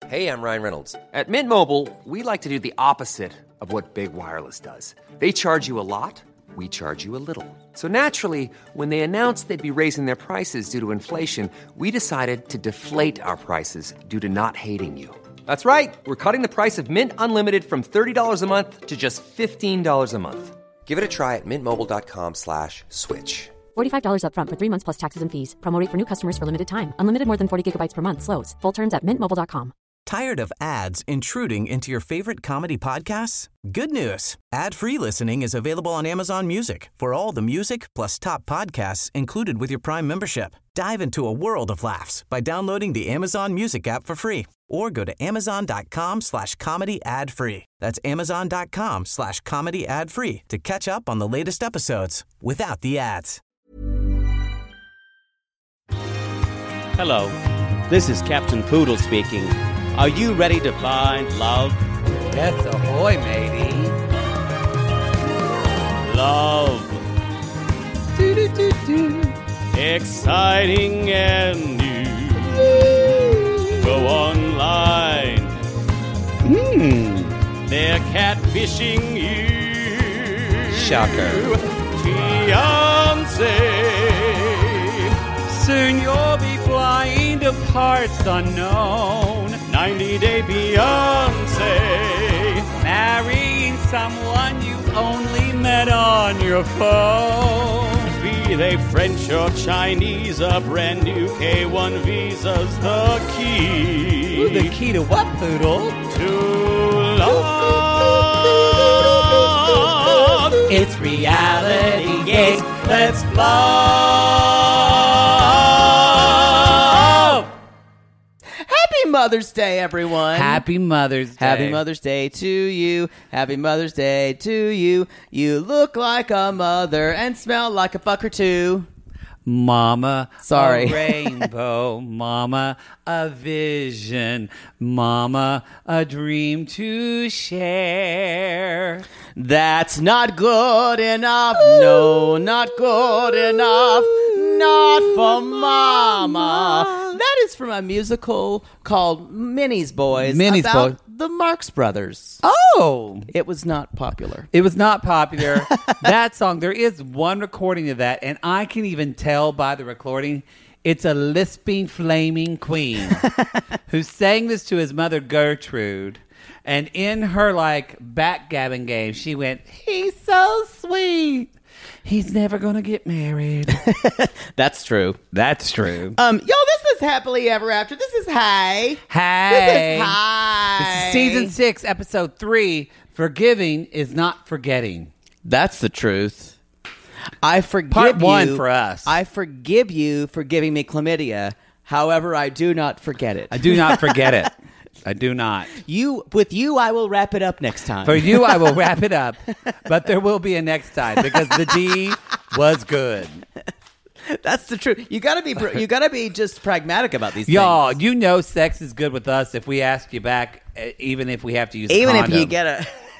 Hey, I'm Ryan Reynolds. At Mint Mobile, we like to do the opposite of what Big Wireless does. They charge you a lot, we charge you a little. So naturally, when they announced they'd be raising their prices due to inflation, we decided to deflate our prices due to not hating you. That's right. We're cutting the price of Mint Unlimited from $30 a month to just $15 a month. Give it a try at mintmobile.com/switch. $45 up front for 3 months plus taxes and fees. Promo rate for new customers for limited time. Unlimited more than 40 gigabytes per month. Slows full terms at mintmobile.com. Tired of ads intruding into your favorite comedy podcasts? Good news. Ad-free listening is available on Amazon Music for all the music plus top podcasts included with your Prime membership. Dive into a world of laughs by downloading the Amazon Music app for free or go to amazon.com/comedy ad-free. That's amazon.com/comedy ad-free to catch up on the latest episodes without the ads. Hello, this is Captain Poodle speaking. Are you ready to find love? Yes, ahoy, matey. Love. Do-do-do-do. Exciting and new. Go online. They're catfishing you. Shocker. Fiancé. Soon you'll be flying to parts unknown. 90-day Beyonce. Marrying someone you only met on your phone. Be they French or Chinese, a brand new K1 visa's the key. Ooh, the key to what, Poodle? To love. It's reality gaze. Let's Happy Mother's Day, everyone. Happy Mother's Day. Happy Mother's Day to you. Happy Mother's Day to you. You look like a mother and smell like a fucker too. Mama, Sorry. a rainbow. Mama, a vision. Mama, a dream to share. That's not good enough. No, not good enough. Not for Mama. That is from a musical called Minnie's Boys. Minnie's about Boys. the Marx Brothers. Oh! It was not popular. It was not popular. That song, there is one recording of that, and I can even tell by the recording, it's a lisping, flaming queen who sang this to his mother, Gertrude. And in her, backgammon game, she went, he's so sweet. He's never going to get married. That's true. That's true. Yo, this is Happily Ever After. This is Hey. Hey. This is Hi. This is Season 6, Episode 3, Forgiving is Not Forgetting. That's the truth. I forgive Part 1 you for us. I forgive you for giving me chlamydia. However, I do not forget it. I do not forget it. I do not. With you, I will wrap it up next time. For you, I will wrap it up, but there will be a next time because the D was good. That's the truth. You gotta be just pragmatic about these Y'all, things. you know sex is good with us if we ask you back, even if we have to use a Even condom. if you get a...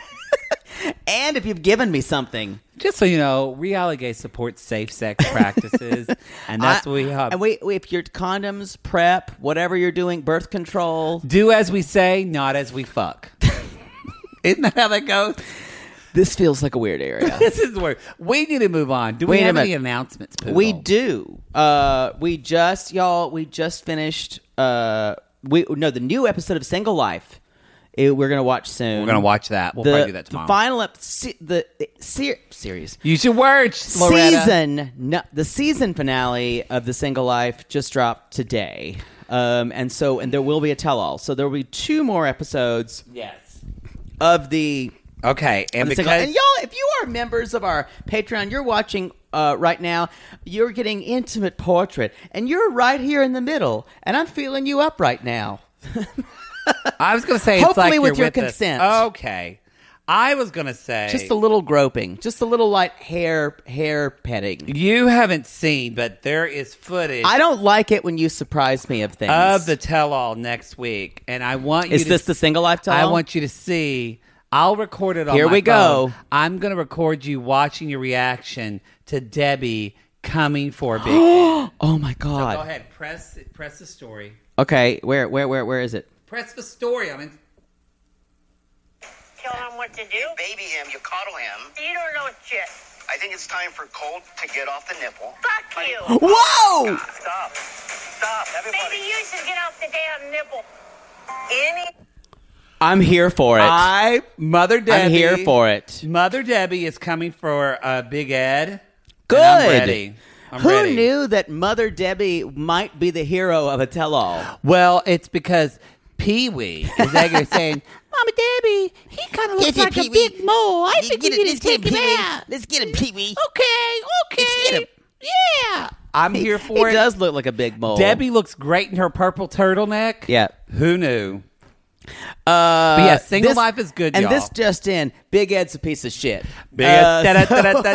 And if you've given me something. Just so you know, Reality Gay supports safe sex practices, and that's what we have. And if your condoms, PrEP, whatever you're doing, birth control... Do as we say, not as we fuck. Isn't that how that goes? This feels like a weird area. This is weird. We need to move on. Do we have any announcements, Poodle? We do. We just finished... the new episode of Single Life. We're going to watch soon. We're going to watch that. We'll probably do that tomorrow. The final series. Use your words, Loretta. The season finale of The Single Life just dropped today. And there will be a tell-all. So there will be 2 more episodes. Yes. Of the... Okay. And y'all, if you are members of our Patreon, you're watching right now, you're getting intimate portrait. And you're right here in the middle. And I'm feeling you up right now. I was going to say, hopefully it's like with you're your consent. Okay. I was going to say, just a little groping, just a little light hair petting. You haven't seen, but there is footage. I don't like it when you surprise me of things. Of the tell-all next week, and I want you. Is this the Single Life tell-all? I want you to see. I'll record it on Here my we phone. go. I'm going to record you watching your reaction to Debbie coming for Big. Oh my God! So go ahead, press the story. Okay, where is it? Press the story. I mean, Tell him what to do. You baby him, you coddle him. You don't know shit. I think it's time for Colt to get off the nipple. Fuck you. Whoa! Stop. Stop, everybody. Maybe you should get off the damn nipple. I'm here for it. Mother Debbie. I'm here for it. Mother Debbie is coming for Big Ed. Good. And I'm ready. Who knew that Mother Debbie might be the hero of a tell-all? Well, it's because Pee-wee is actually saying, Mama Debbie, he kind of looks like a big mole. I think we need to take him out. Let's get him, Pee-wee. Okay. Let's get him. Yeah. I'm here for it. He does look like a big mole. Debbie looks great in her purple turtleneck. Yeah. Who knew? But yeah, Single Life is good, and y'all. this just in, Big Ed's a piece of shit. Big Ed.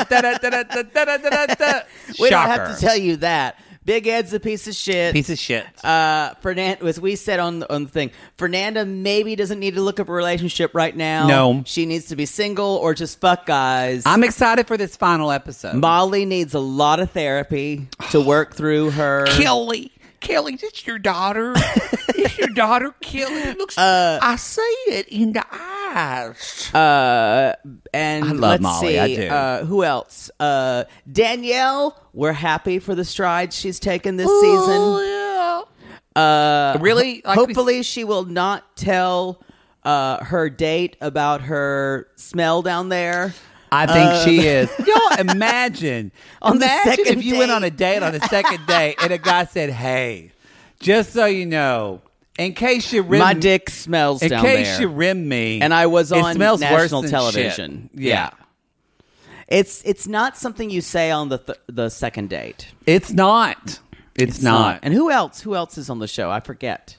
We don't have to tell you that. Big Ed's a piece of shit. Piece of shit. Fernanda, as we said on the thing, Fernanda maybe doesn't need to look up a relationship right now. No. She needs to be single or just fuck guys. I'm excited for this final episode. Molly needs a lot of therapy to work through her. Kelly, that's your daughter. It's your daughter, Kelly. Looks. I see it in the eyes. And I love let's Molly, see, I do. Who else? Danielle. We're happy for the strides she's taken this season. Yeah. Really? Like hopefully, she will not tell her date about her smell down there. I think she is. Y'all imagine. On the imagine second if you went date. on a date on the second date and a guy said, "Hey, just so you know, in case you rim My dick smells down there. in case you rim me, And I was it on smells worse national than television. shit." Yeah. It's not something you say on the second date. It's not. It's not. And who else? Who else is on the show? I forget.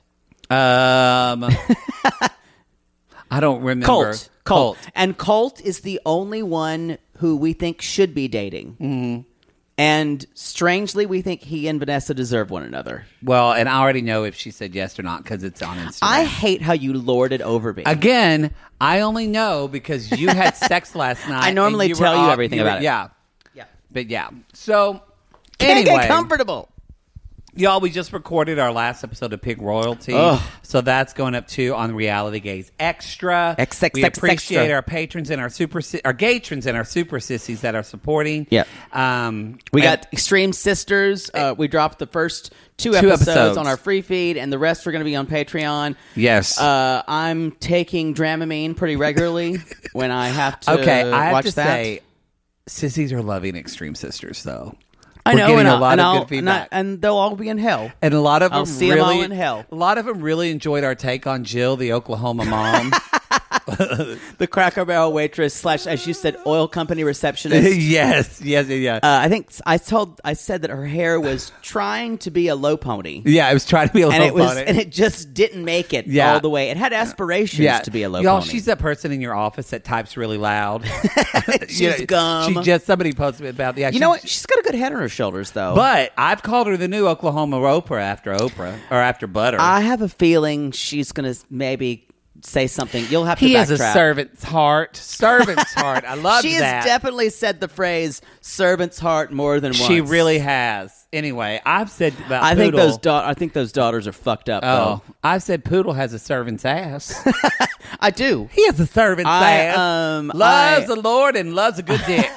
I don't remember. Colt. And Colt is the only one who we think should be dating. Mm-hmm. And strangely, we think he and Vanessa deserve one another. Well, and I already know if she said yes or not because it's on Instagram. I hate how you lord it over me. Again, I only know because you had sex last night. I normally and tell you everything about it. Yeah. Yeah. But yeah. So, Can't anyway. get comfortable. Y'all, we just recorded our last episode of Pig Royalty. Ugh. So that's going up too on Reality Gaze Extra. We appreciate Extra. our patrons and our gatrons and our super sissies that are supporting. Yeah. We got Extreme Sisters. We dropped the first two episodes on our free feed, and the rest are going to be on Patreon. Yes. I'm taking Dramamine pretty regularly when I have to I have watch to that. say, sissies are loving Extreme Sisters, though. I know, We're getting and a lot of good feedback. and they'll all be in hell. And a lot of I'll them see really, them all in hell. A lot of them really enjoyed our take on Jill, the Oklahoma mom. The Cracker Barrel waitress / as you said, oil company receptionist. yes. I think I said that her hair was trying to be a low pony. Yeah, it was trying to be a low pony. And it just didn't make it all the way. It had aspirations to be a low Y'all, pony. she's that person in your office that types really loud. She's gum. Somebody posted about you know what? She's got a good head on her shoulders, though. But I've called her the new Oklahoma Oprah after Butter. I have a feeling she's going to maybe say something. You'll have to He backtrack. has a servant's heart. Servant's heart. I love She that. has definitely said the phrase "servant's heart" more than once. She really has. Anyway, I've said about I Poodle. think those daughters are fucked up. Oh, Though. I've said Poodle has a servant's ass. I do. He has a servant's ass. Loves the Lord and loves a good dick.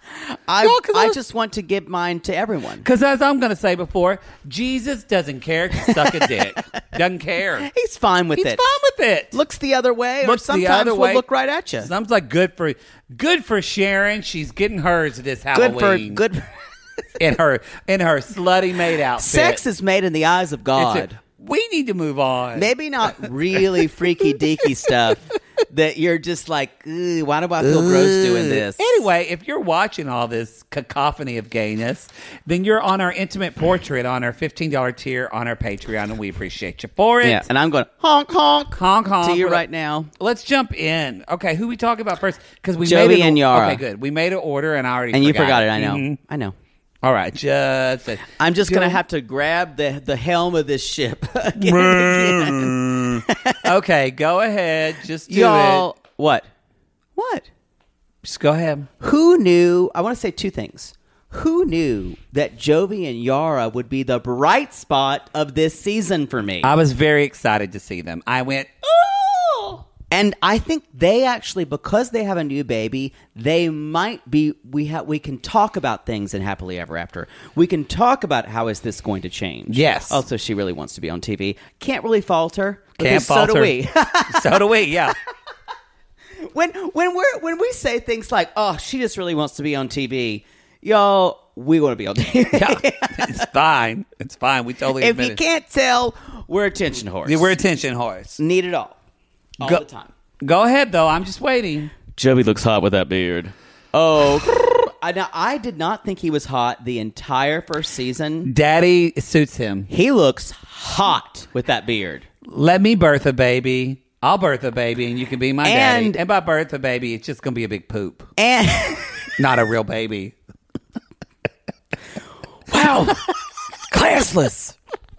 I just want to give mine to everyone. Because as I'm going to say before, Jesus doesn't care if you suck a dick. Doesn't care. He's fine with He's it. fine with it. Looks the other way, Looks or sometimes the other way. will look right at you. Sounds like good for Sharon. She's getting hers this Halloween. Good. in her slutty maid outfit. Sex is made in the eyes of God. We need to move on. Maybe not really freaky deaky stuff that you're just like, why do I feel gross doing this? Anyway, if you're watching all this cacophony of gayness, then you're on our intimate portrait on our $15 tier on our Patreon, and we appreciate you for it. Yeah, and I'm going honk honk honk honk to you right now. Let's jump in. Okay, who we talking about first? Because we Joey made and Yara. Okay, good. We made an order, and I already And forgot. you forgot it. I know. Mhm. I know. All right, just I'm just going to have to grab the helm of this ship again. Okay, go ahead. Just do Y'all, it. What? Just go ahead. Who knew? I want to say two things. Who knew that Jovi and Yara would be the bright spot of this season for me? I was very excited to see them. I went, oh! And I think they actually, because they have a new baby, they might be. We can talk about things in Happily Ever After. We can talk about how is this going to change. Yes. Also, she really wants to be on TV. Can't really fault her. Can't fault so do her. we. So do we, yeah. When we say things like, "Oh, she just really wants to be on TV," y'all, we want to be on TV. Yeah. It's fine. It's fine. We totally If admit you it. can't tell, we're attention horse. We're attention horse. Need it all the time. Go ahead, though. I'm just waiting. Joey looks hot with that beard. Oh, I did not think he was hot the entire first season. Daddy suits him. He looks hot with that beard. Let me birth a baby. I'll birth a baby, and you can be my And- daddy. And by birth a baby, it's just going to be a big poop. And Not a real baby. wow, classless.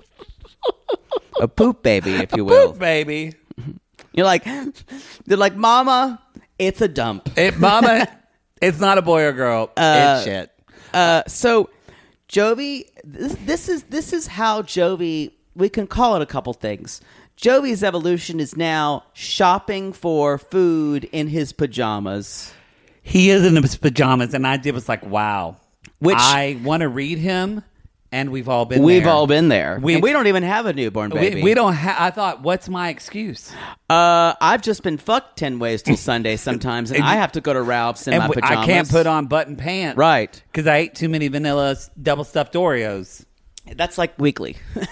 A poop baby, if you will. Poop baby. They're like, Mama, it's a dump. Mama, it's not a boy or girl. It's shit. So, Jovi, this is how Jovi. We can call it a couple things. Jovi's evolution is now shopping for food in his pajamas. He is in his pajamas, and I was like, wow. Which I want to read him, and we've all been there. we've all been there. We- And we don't even have a newborn baby. We don't have. I thought, what's my excuse? I've just been fucked 10 ways till Sunday sometimes, and I have to go to Ralph's in my pajamas. I can't put on button pants, Right. Because I ate too many vanilla double stuffed Oreos. That's like weekly.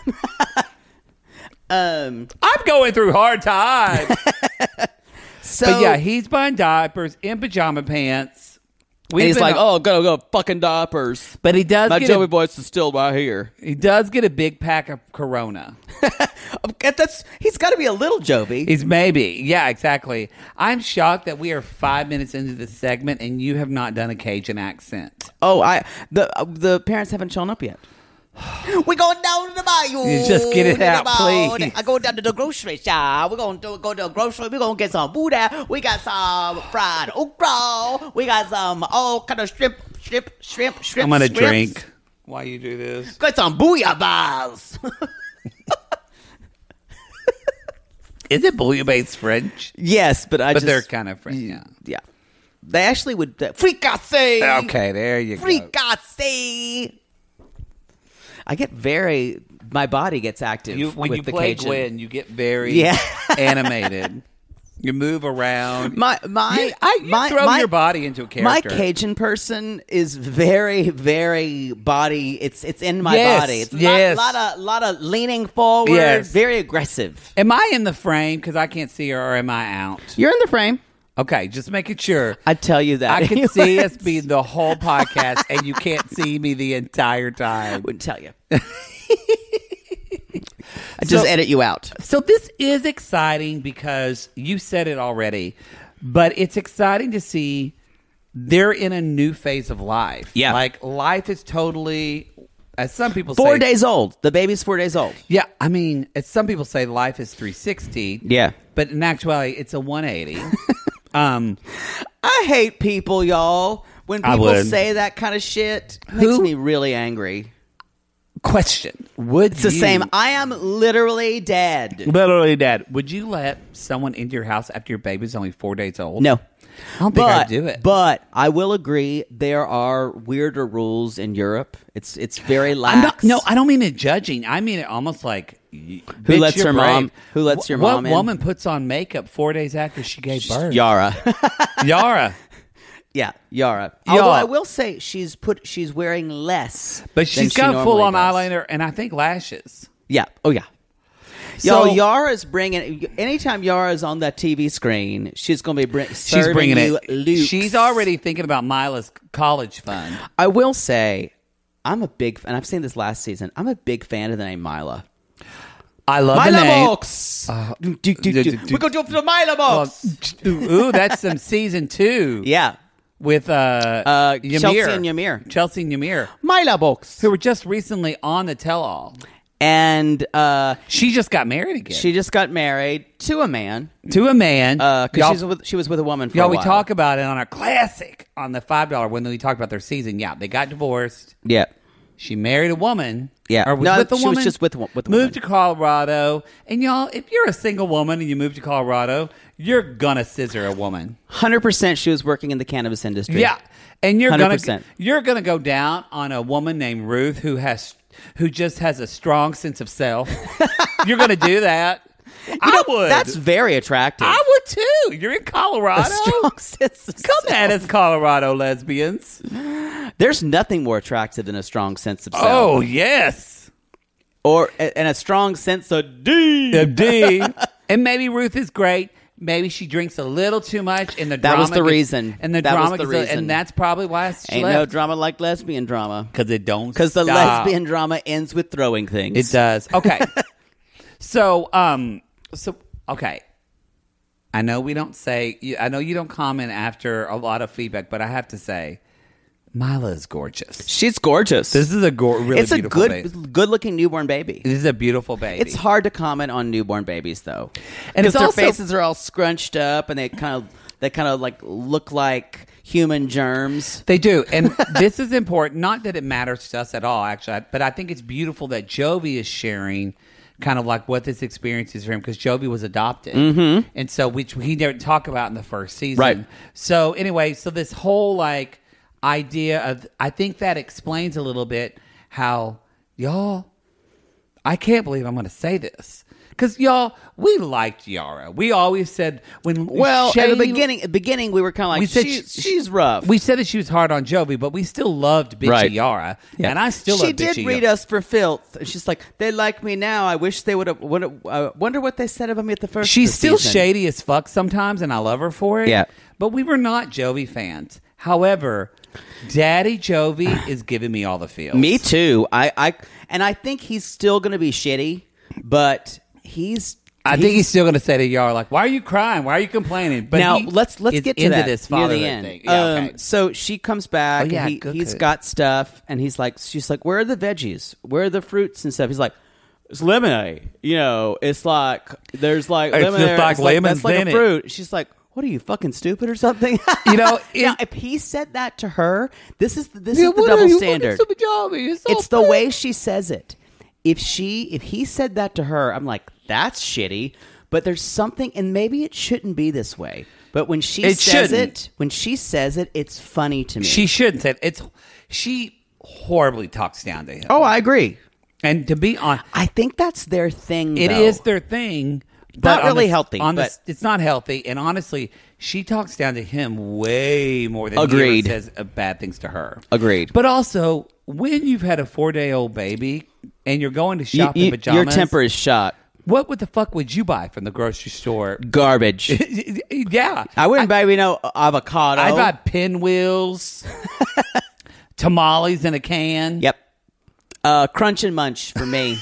I'm going through hard times. So But yeah, he's buying diapers in pajama pants. and he's like, "Oh, go fucking diapers." But he does My get Joey voice is still right here. he does get a big pack of Corona. He's got to be a little Jovi. He's maybe. Yeah, exactly. I'm shocked that we are 5 minutes into this segment and you have not done a Cajun accent. Oh, the parents haven't shown up yet. We're going down to the bayou. You just get it out, please. I go down to the grocery shop. We're going to go to the grocery. We're going to get some food there. We got some fried okra. We got some all kind of shrimp. I'm going to shrimps. drink while you do this. Got some bouillabaisse. Is it bouillabaisse French? Yes, but They're kind of French. Yeah. Yeah. They actually would... fricassee. Okay, there you go. Fricassee. I get very... My body gets active When with you the play Cajun. Gwen, you get very animated. You move around. You throw your body into a character. My Cajun person is very, very body. It's in my Yes, body. It's yes. a lot of leaning forward. Yes. Very aggressive. Am I in the frame because I can't see her, or am I out? You're in the frame. Okay, just making sure. I tell you that. I can see us being the whole podcast, and you can't see me the entire I time. wouldn't tell you. I just edit you out. So this is exciting because you said it already, but it's exciting to see they're in a new phase of life. Yeah. Like life is totally, as some people say. 4 days old. The baby's 4 days old. Yeah, I mean, as some people say, life is 360. Yeah. But in actuality, it's a 180. I hate people, y'all. When I people would. say that kind of shit, it makes me really angry. Question. Would It's the same. I am literally dead. Literally dead. Would you let someone into your house after your baby's only 4 days old? No. I don't think I'd do it. But I will agree there are weirder rules in Europe. It's very lax. I don't mean it judging. I mean it almost like Who bitch, lets you're her brave. mom? Who lets your mom What in? woman puts on makeup 4 days after she gave birth? Yara. Yara. Yeah, Yara. Yara. Although I will say she's wearing less. But than she's she got normally full on does. eyeliner and I think lashes. Yeah. Oh yeah. So- Yara's bringing. Anytime Yara's on that TV screen, she's going to be She's bringing you it. Lukes. She's already thinking about Mila's college fund. I will say, I'm a big, and I've seen this last season. I'm a big fan of the name Mila. I love Mila the name. Box. We're going to do it for the Mila Box. Ooh, that's some season 2. Yeah. With Chelsea Ymir. and Ymir. Chelsea and Ymir, Mila Box. who were just recently on the tell-all. And She just got married again. she just got married to a man. to a man. Because she was with a woman for a Y'all, while. we talk about it on our classic on the $5 when we talk about their season. Yeah, they got divorced. Yeah. She married a woman. Yeah. Or was No, with a she woman. was just with a Moved woman. to Colorado. And y'all, if you're a single woman and you move to Colorado, you're going to scissor a woman. 100% she was working in the cannabis industry. Yeah. And you're 100%. gonna go down on a woman named Ruth who just has a strong sense of self. You're gonna do that. I would. That's very attractive. I would too. You're in Colorado. A strong sense of Come at us, Colorado lesbians. There's nothing more attractive than a strong sense of self. Oh yes. And a strong sense of D. The D. And maybe Ruth is great. Maybe she drinks a little too much, and the That drama was the reason. And the That was drama, the reason. and that's probably why she Ain't left. no drama like lesbian drama. Because it don't. Because the stop. lesbian drama ends with throwing things. It does. Okay. So okay. I know we don't say. I know you don't comment after a lot of feedback, but I have to say, Mila is gorgeous. She's gorgeous. This is a really it's a beautiful baby. good-looking newborn baby. This is a beautiful baby. It's hard to comment on newborn babies though, And because it's their also- faces are all scrunched up and they kind of like look like human germs. They do, and this is important. Not that it matters to us at all, actually, but I think it's beautiful that Jovi is sharing kind of like what this experience is for him, because Jovi was adopted, and so which he didn't talk about in the first season. Right. So anyway, so this whole like idea of, I think that explains a little bit how y'all. I can't believe I'm going to say this. Because, y'all, we liked Yara. We always said when Well, Shady- at the beginning, we were kind of like, We said she's rough. We said that she was hard on Jovi, but we still loved bitchy Right. Yara. Yeah. And I still she love bitchy did read Yara. us for filth. She's like, they like me now. I wish they would have. Wonder what they said about me at the first. She's of the still season. shady as fuck sometimes, and I love her for it. Yeah. But we were not Jovi fans. However, Daddy Jovi is giving me all the feels. Me too. I think he's still going to be shitty, but I think he's still going to say to Yara, like, why are you crying? Why are you complaining? But now he let's is get to into that this near fatherhood the end. thing. Yeah, okay. So she comes back. Oh, yeah, and good. he's got stuff, and she's like, where are the veggies? Where are the fruits and stuff? He's like, it's lemonade. You know, it's like there's like It's lemonade. just like it's like, lemons that's like in a it. fruit. She's like, what are you, fucking stupid or something? You know, now, if he said that to her, this is the Yeah, what are double you standard. fucking stupid Jovi? It's the way she says it. If he said that to her, I'm like, that's shitty. But there's something, and maybe it shouldn't be this way. But when she says it, it's funny to me. She shouldn't say it. She horribly talks down to him. Oh, I agree. And to be honest, I think that's their thing. it though. is their thing. Not on really healthy, but- it's not healthy. And honestly, she talks down to him way more than Agreed. he ever says bad things to her. Agreed. But also, when you've had a 4-day-old baby and you're going to shop in pajamas, Your temper is shot. What the fuck would you buy from the grocery store? Garbage. Yeah, I wouldn't buy, avocado. I'd buy pinwheels, tamales in a can. Yep. Crunch and munch for me.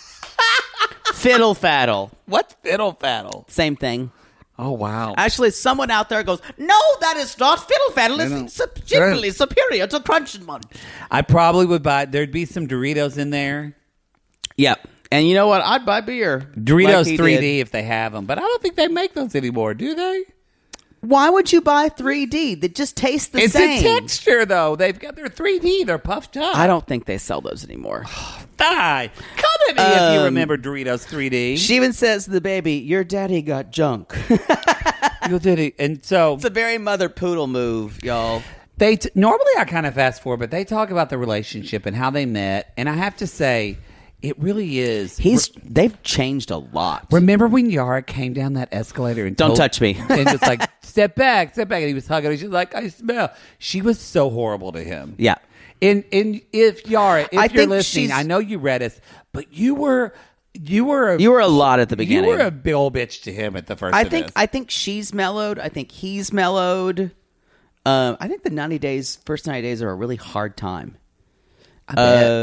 Fiddle faddle. What's fiddle faddle? Same thing. Oh wow! Actually, someone out there goes, no, that is not fiddle faddle. It's generally superior to crunch and munch. I probably would buy. There'd be some Doritos in there. Yep. And you know what? I'd buy beer. Doritos like he 3D did. if they have them, but I don't think they make those anymore, do they? Why would you buy 3D? They just taste the It's same. a texture, though. They've got their 3D. They're puffed up. I don't think they sell those anymore. Die. Come at me if you remember Doritos 3D. She even says to the baby, your daddy got junk. You did it. And so It's a very mother poodle move, y'all. normally I kind of fast forward, but they talk about the relationship and how they met. And I have to say, it really is. They've changed a lot. Remember when Yara came down that escalator and Don't touch me. and it's like, step back, and he was hugging her. She's like, I smell. She was so horrible to him. Yeah. And if Yara, if I you're think listening, she's- I know you read us, but you were You were a lot at the beginning. You were a big old bitch to him at the first. I think she's mellowed. I think he's mellowed. I think the first 90 days are a really hard time. I bet.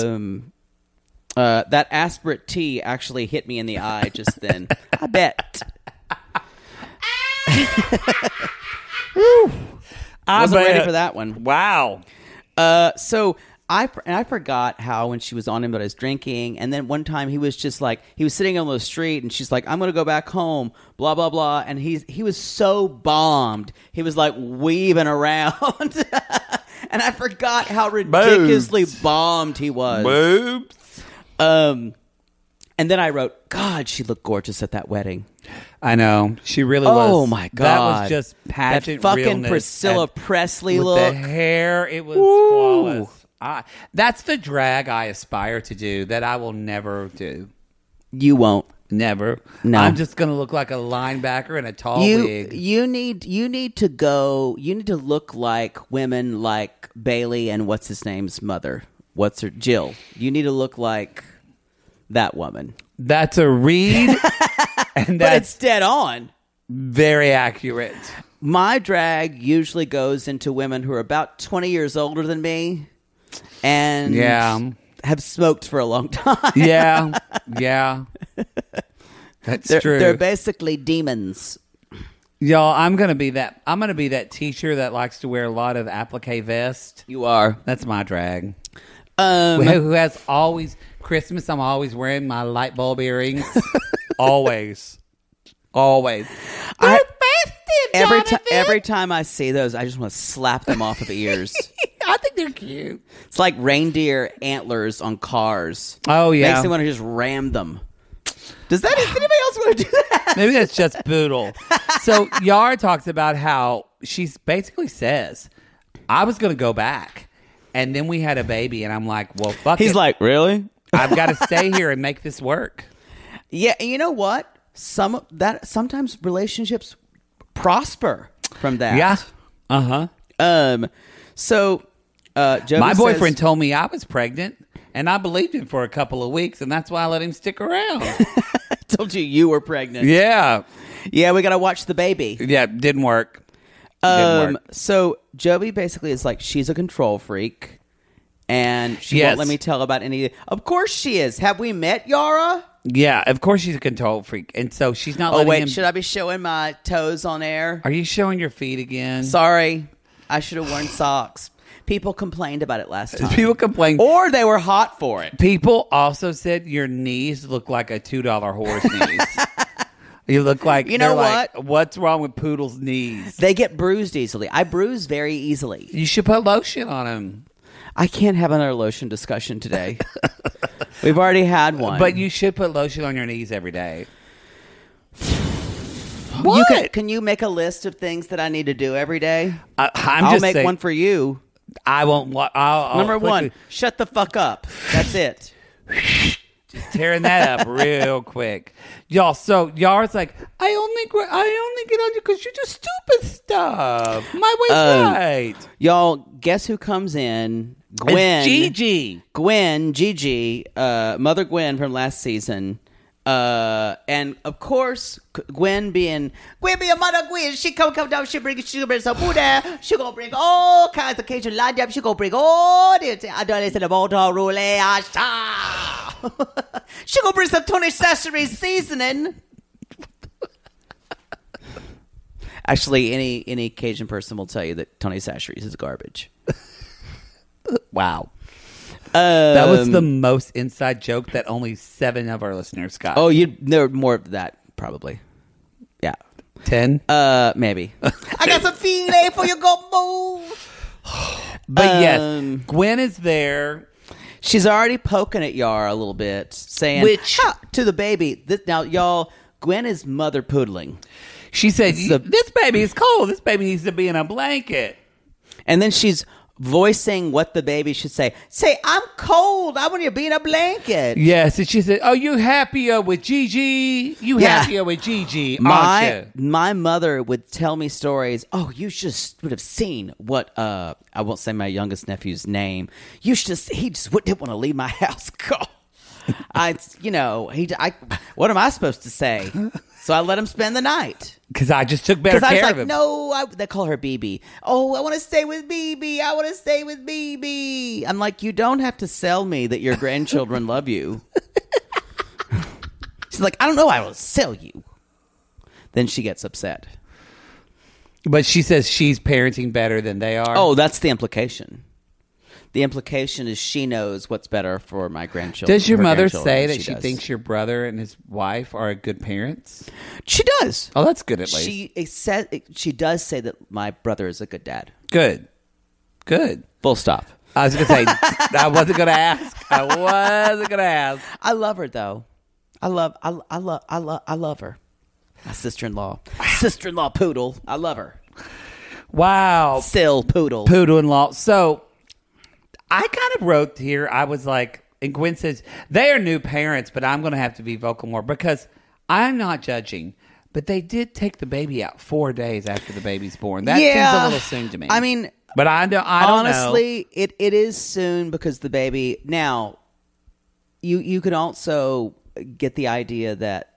That aspirate tea actually hit me in the eye just then. I bet. I Wasn't bet. ready for that one. Wow. So I forgot how when she was on him that I was drinking, and then one time he was just like, he was sitting on the street, and she's like, I'm going to go back home, blah, blah, blah, and he was so bombed. He was like weaving around, and I forgot how ridiculously bombed he was. Boobs. And then I wrote, God, she looked gorgeous at that wedding. I know. She really was. Oh, my God. That was just pageant That fucking realness. Priscilla And Presley with look. the hair, it was flawless. That's the drag I aspire to do that I will never do. You won't. Never. No. I'm just going to look like a linebacker in a tall wig. You need to look like women like Bailey and what's his name's mother. Jill. You need to look like that woman. That's a read, and But it's that's dead on. very accurate. My drag usually goes into women who are about 20 years older than me and have smoked for a long time. Yeah. That's true. They're basically demons. Y'all, I'm gonna be that teacher that likes to wear a lot of applique vest. You are. That's my drag. Who has always Christmas? I'm always wearing my light bulb earrings. always. They're festive, Every time I see those, I just want to slap them off of ears. I think they're cute. It's like reindeer antlers on cars. Oh, yeah. Makes me want to just ram them. Does anybody else want to do that? Maybe that's just poodle. So Yara talks about how she basically says, I was going to go back. And then we had a baby, and I'm like, well, fuck it. He's like, really? I've got to stay here and make this work. Yeah, and you know what? Sometimes relationships prosper from that. Yeah. Uh-huh. So, Joey My says, boyfriend told me I was pregnant, and I believed him for a couple of weeks, and that's why I let him stick around. I told you were pregnant. Yeah. Yeah, we got to watch the baby. Yeah, didn't work. So Joey basically is like, she's a control freak, and she won't let me tell about any. Of course she is. Have we met Yara? Yeah, of course she's a control freak, and so she's not. Oh letting wait, him... should I be showing my toes on air? Are you showing your feet again? Sorry, I should have worn socks. People complained about it last time. People complained, or they were hot for it. People also said your knees look like a $2 horse knees. You look like, you know what? Like, what's wrong with Poodle's knees? They get bruised easily. I bruise very easily. You should put lotion on them. I can't have another lotion discussion today. We've already had one. But you should put lotion on your knees every day. What? Can you make a list of things that I need to do every day? I'll make one for you. I won't. Number one, shut the fuck up. That's it. Just tearing that up real quick, y'all. So Yara's like, I only get on you because you do stupid stuff. My way's right. Y'all, guess who comes in? Gwen. It's Gigi. Gigi, Mother Gwen from last season. And of course, Gwen being Mother Gwen, she come down, she bring some Buddha, she gonna bring all kinds of Cajun line up, she gonna bring all the adolescent of all roulette. She gonna bring some Tony Chachere's seasoning. Actually, any Cajun person will tell you that Tony Chachere's is garbage. Wow. That was the most inside joke that only 7 of our listeners got. Oh, there were more of that, probably. Yeah. 10? Maybe. I got some feeling for you, go move. But yes, Gwen is there. She's already poking at Yara a little bit, saying, to the baby. Now, y'all, Gwen is mother poodling. She said, this baby is cold. This baby needs to be in a blanket. And then she's voicing what the baby should say. Say, I'm cold. I want you to be in a blanket. Yes, and she said, oh, you happier with Gigi? You happier with Gigi, aren't you? My mother would tell me stories. Oh, you just would have seen what, I won't say my youngest nephew's name. He just didn't want to leave my house. What am I supposed to say? So I let him spend the night. Because I just took better care of him. No, they call her BB. Oh, I want to stay with BB. I want to stay with BB. I'm like, you don't have to sell me that your grandchildren love you. She's like, I don't know. I will sell you. Then she gets upset. But she says she's parenting better than they are. Oh, that's the implication. the implication is she knows what's better for my grandchildren. Does your her mother grandchildren say than that she does. thinks your brother and his wife are good parents? She does. Oh, that's good at least. She does say that my brother is a good dad. Good. Full stop. I was going to say, I wasn't going to ask. I love her though. I love her. My sister-in-law poodle. I love her. Wow. Still poodle. Poodle-in-law. So I kind of wrote here, I was like, and Gwen says, they are new parents, but I'm going to have to be vocal more because I'm not judging. But they did take the baby out 4 days after the baby's born. That seems a little soon to me. I mean, but I don't honestly, know. it is soon because the baby. Now, you could also get the idea that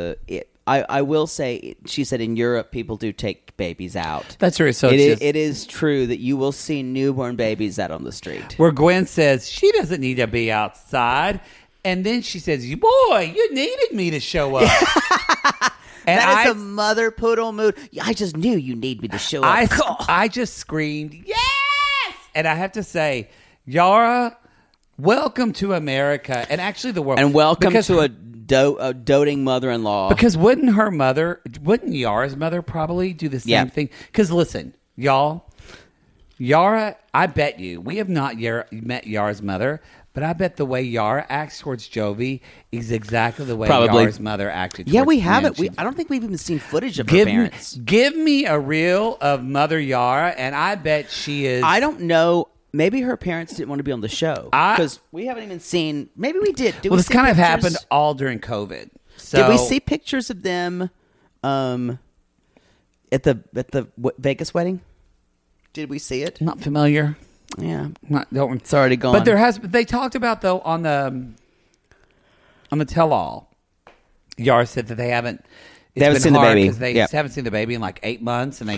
I will say, she said in Europe people do take babies out. That's true. So it is true that you will see newborn babies out on the street. Where Gwen says she doesn't need to be outside, and then she says, "Boy, you needed me to show up." And that is a mother poodle mood. I just knew you need me to show up. I just screamed, yes! And I have to say, Yara, welcome to America. And actually the world. And welcome to a doting mother-in-law. Because wouldn't Yara's mother probably do the same thing? Because listen, y'all, Yara, I bet you, we have not met Yara's mother, but I bet the way Yara acts towards Jovi is exactly the way Yara's mother acted towards we haven't. Gwen. I don't think we've even seen footage of her parents. Give me a reel of Mother Yara, and I bet she is... I don't know. Maybe her parents didn't want to be on the show. Because we haven't even seen... Maybe we did. This kind of happened all during COVID. So, did we see pictures of them at the Vegas wedding? Did we see it? Not familiar. Yeah, it's already gone. But they talked about though on the tell-all. Yara said that they haven't seen the baby. They haven't seen the baby in like 8 months, and they.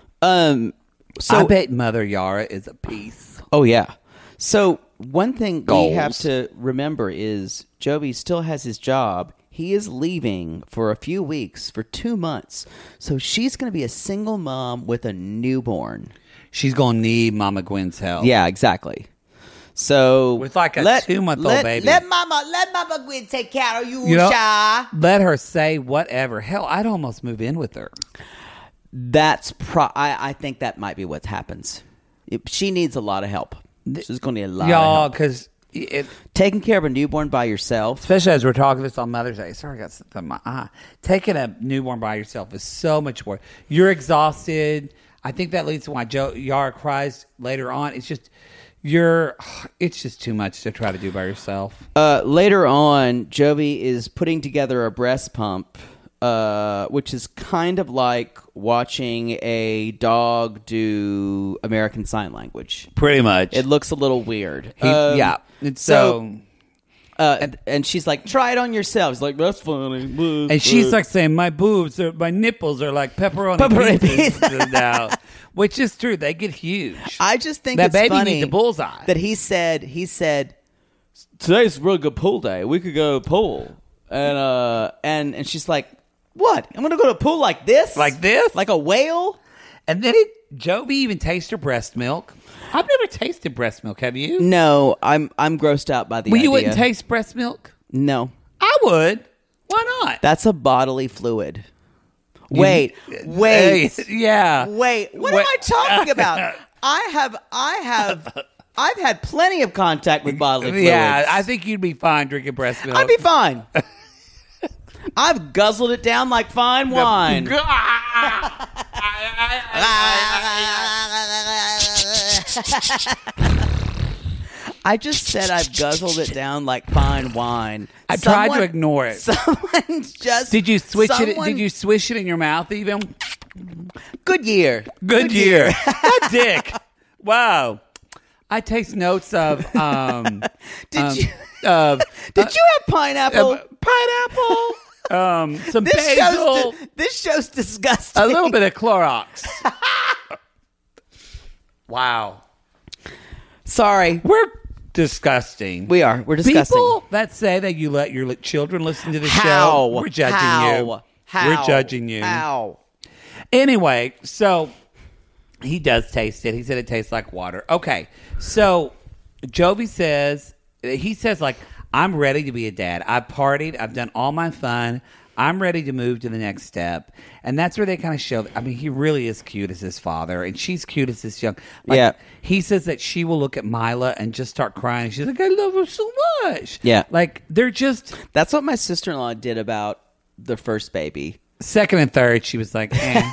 So I bet Mother Yara is a piece. Oh yeah. So one thing we have to remember is Jovi still has his job. He is leaving for a few weeks, for 2 months. So she's going to be a single mom with a newborn. She's going to need Mama Gwen's help. Yeah, exactly. So with like a 2-month-old baby. Let Mama Gwen take care of you, let her say whatever. Hell, I'd almost move in with her. I think that might be what happens. She needs a lot of help. She's going to need a lot of help. Because taking care of a newborn by yourself, especially as we're talking this on Mother's Day. Sorry, I got something in my eye. Taking a newborn by yourself is so much work. You're exhausted. I think that leads to why Yara cries later on. It's just too much to try to do by yourself. Later on, Jovi is putting together a breast pump, which is kind of like watching a dog do American Sign Language. Pretty much. It looks a little weird. And she's like, try it on yourself. He's like, that's funny. And she's like saying, my nipples are like pepperoni pieces now. Which is true. They get huge. I just think that it's baby funny needs a bullseye. That he said, today's a real good pool day. We could go pool. And she's like, what? I'm going to go to a pool like this? Like this? Like a whale? And then Jovi even tastes her breast milk. I've never tasted breast milk. Have you? No, I'm grossed out by the idea. You wouldn't taste breast milk? No. I would. Why not? That's a bodily fluid. Wait. Yeah. Wait. What am I talking about? I've had plenty of contact with bodily fluids. Yeah, I think you'd be fine drinking breast milk. I'd be fine. I've guzzled it down like fine wine. I just said I've guzzled it down like fine wine. I tried to ignore it. Someone just Did you switch it? Did you swish it in your mouth even? Good year. Good year. That dick. Wow. I taste notes of. Did you have pineapple? Some basil. This show's disgusting. A little bit of Clorox. Wow. Sorry. We're disgusting. We are. We're disgusting. People that say that you let your children listen to the show, we're judging you. We're judging you. How? Anyway, so he does taste it. He said it tastes like water. Okay, so Jovi says, he says, like, I'm ready to be a dad. I've partied. I've done all my fun. I'm ready to move to the next step. And that's where they kind of show, I mean, he really is cute as his father, and she's cute as his young. Like, Yeah. He says that she will look at Mila and just start crying. She's like, I love her so much. Yeah. Like, they're just, That's what my sister-in-law did about the first baby. second and third, she was like, eh.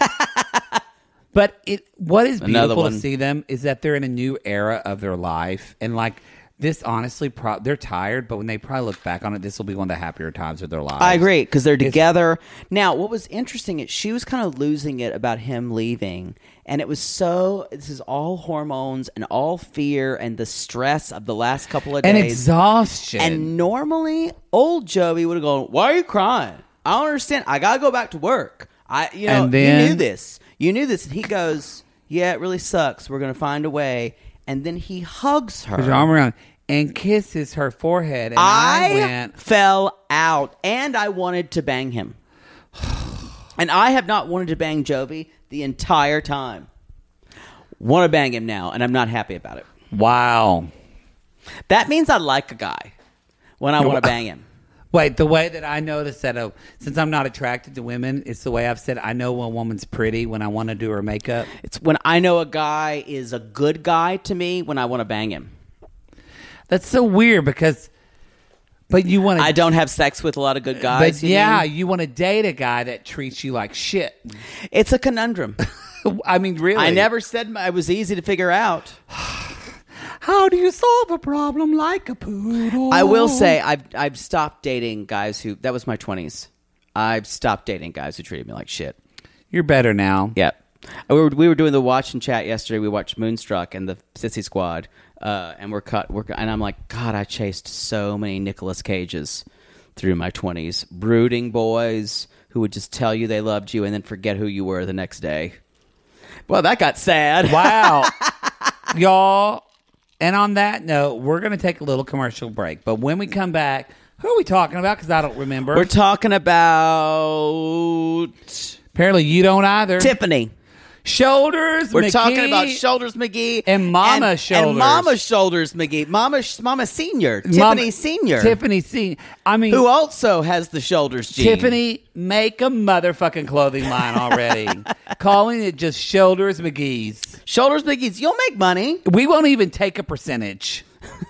But what is Another beautiful one. to see them is that they're in a new era of their life. And like, this honestly, they're tired, but when they probably look back on it, this will be one of the happier times of their lives. I agree, because they're together. Now, what was interesting is she was kind of losing it about him leaving. And it was this is all hormones and all fear and the stress of the last couple of days. And exhaustion. And normally, old Joey would have gone, why are you crying? I don't understand. I got to go back to work. You knew this. You knew this. And he goes, yeah, it really sucks. We're going to find a way. And then he hugs her. Put your arm around and kisses her forehead. And I went, fell out, and I wanted to bang him. And I have not wanted to bang Jovi the entire time. Want to bang him now, and I'm not happy about it. wow. That means I like a guy when I want to bang him. Wait, the way that I notice that, since I'm not attracted to women, it's the way I've said I know when a woman's pretty when I want to do her makeup. It's when I know a guy is a good guy to me when I want to bang him. That's so weird because, but you want to. I don't have sex with a lot of good guys. But yeah, you want to date a guy that treats you like shit. It's a conundrum. I mean, really. I never said it was easy to figure out. How do you solve a problem like a poodle? I will say I've stopped dating guys who, that was my 20s. I've stopped dating guys who treated me like shit. You're better now. Yeah. We were doing the watch and chat yesterday. We watched Moonstruck and the Sissy Squad. And and I'm like, God, I chased so many Nicolas Cages through my 20s. Brooding boys who would just tell you they loved you and then forget who you were the next day. Well, that got sad. Wow. Y'all. And on that note, we're going to take a little commercial break. But when we come back, who are we talking about? Because I don't remember. We're talking about... Apparently you don't either. Tiffany. Shoulders We're McGee. talking about Shoulders McGee. And Mama Shoulders. And Mama Shoulders McGee. Mama Senior. Tiffany Senior. Tiffany Senior. I mean... Who also has the shoulders gene. Tiffany, make a motherfucking clothing line already. Calling it just Shoulders McGee's. Shoulders McGee's. You'll make money. We won't even take a percentage.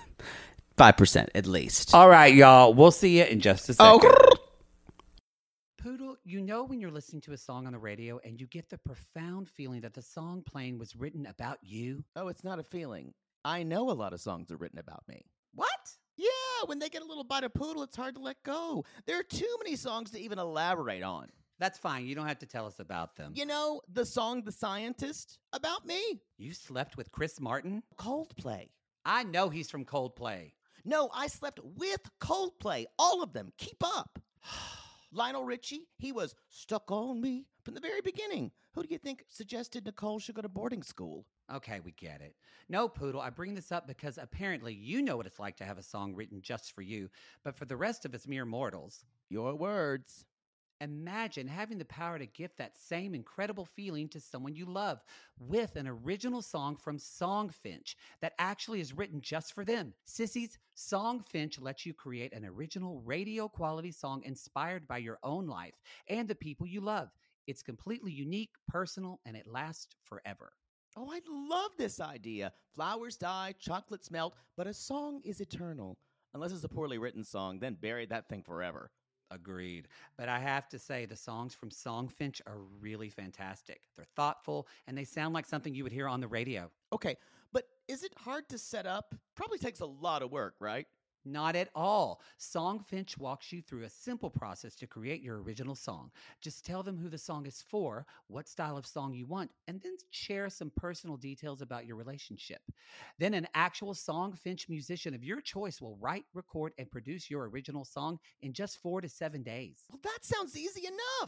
5% at least. All right, y'all. We'll see you in just a second. Oh. Poodle, you know when you're listening to a song on the radio and you get the profound feeling that the song playing was written about you? Oh, it's not a feeling. I know a lot of songs are written about me. What? Yeah, when they get a little bite of Poodle, it's hard to let go. There are too many songs to even elaborate on. That's fine. You don't have to tell us about them. You know, the song The Scientist, about me. You slept with Chris Martin? Coldplay. I know he's from Coldplay. No, I slept with Coldplay. All of them. Keep up. Lionel Richie, he was stuck on me from the very beginning. Who do you think suggested Nicole should go to boarding school? Okay, we get it. No, Poodle, I bring this up because apparently you know what it's like to have a song written just for you, but for the rest of us mere mortals. Your words. Imagine having the power to gift that same incredible feeling to someone you love with an original song from Songfinch that actually is written just for them. Sissies, Songfinch lets you create an original radio quality song inspired by your own life and the people you love. It's completely unique, personal, and it lasts forever. Oh, I love this idea. Flowers die, chocolates melt, but a song is eternal. Unless it's a poorly written song, then bury that thing forever. Agreed. But I have to say, the songs from Songfinch are really fantastic. They're thoughtful, and they sound like something you would hear on the radio. Okay, but is it hard to set up? Probably takes a lot of work, right? Not at all. Songfinch walks you through a simple process to create your original song. Just tell them who the song is for, what style of song you want, and then share some personal details about your relationship. Then an actual Songfinch musician of your choice will write, record, and produce your original song in just 4 to 7 days. Well, that sounds easy enough.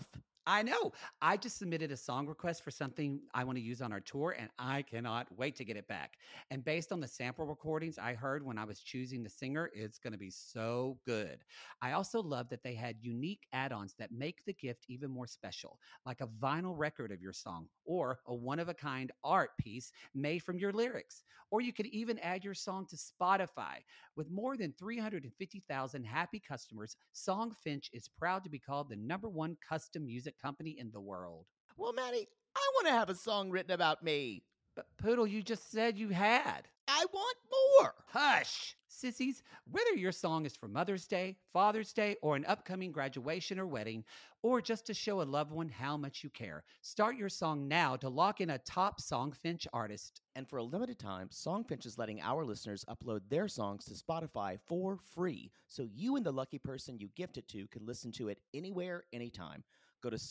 I know. I just submitted a song request for something I want to use on our tour, and I cannot wait to get it back. And based on the sample recordings I heard when I was choosing the singer, it's going to be so good. I also love that they had unique add-ons that make the gift even more special, like a vinyl record of your song or a one-of-a-kind art piece made from your lyrics. Or you could even add your song to Spotify. With more than 350,000 happy customers, Songfinch is proud to be called the #1 custom music company in the world. Well, Maddie, I want to have a song written about me. But Poodle, you just said you had. I want more. Hush! Sissies, whether your song is for Mother's Day, Father's Day, or an upcoming graduation or wedding, or just to show a loved one how much you care, start your song now to lock in a top Songfinch artist. And for a limited time, Songfinch is letting our listeners upload their songs to Spotify for free, so you and the lucky person you gift it to can listen to it anywhere, anytime. Go to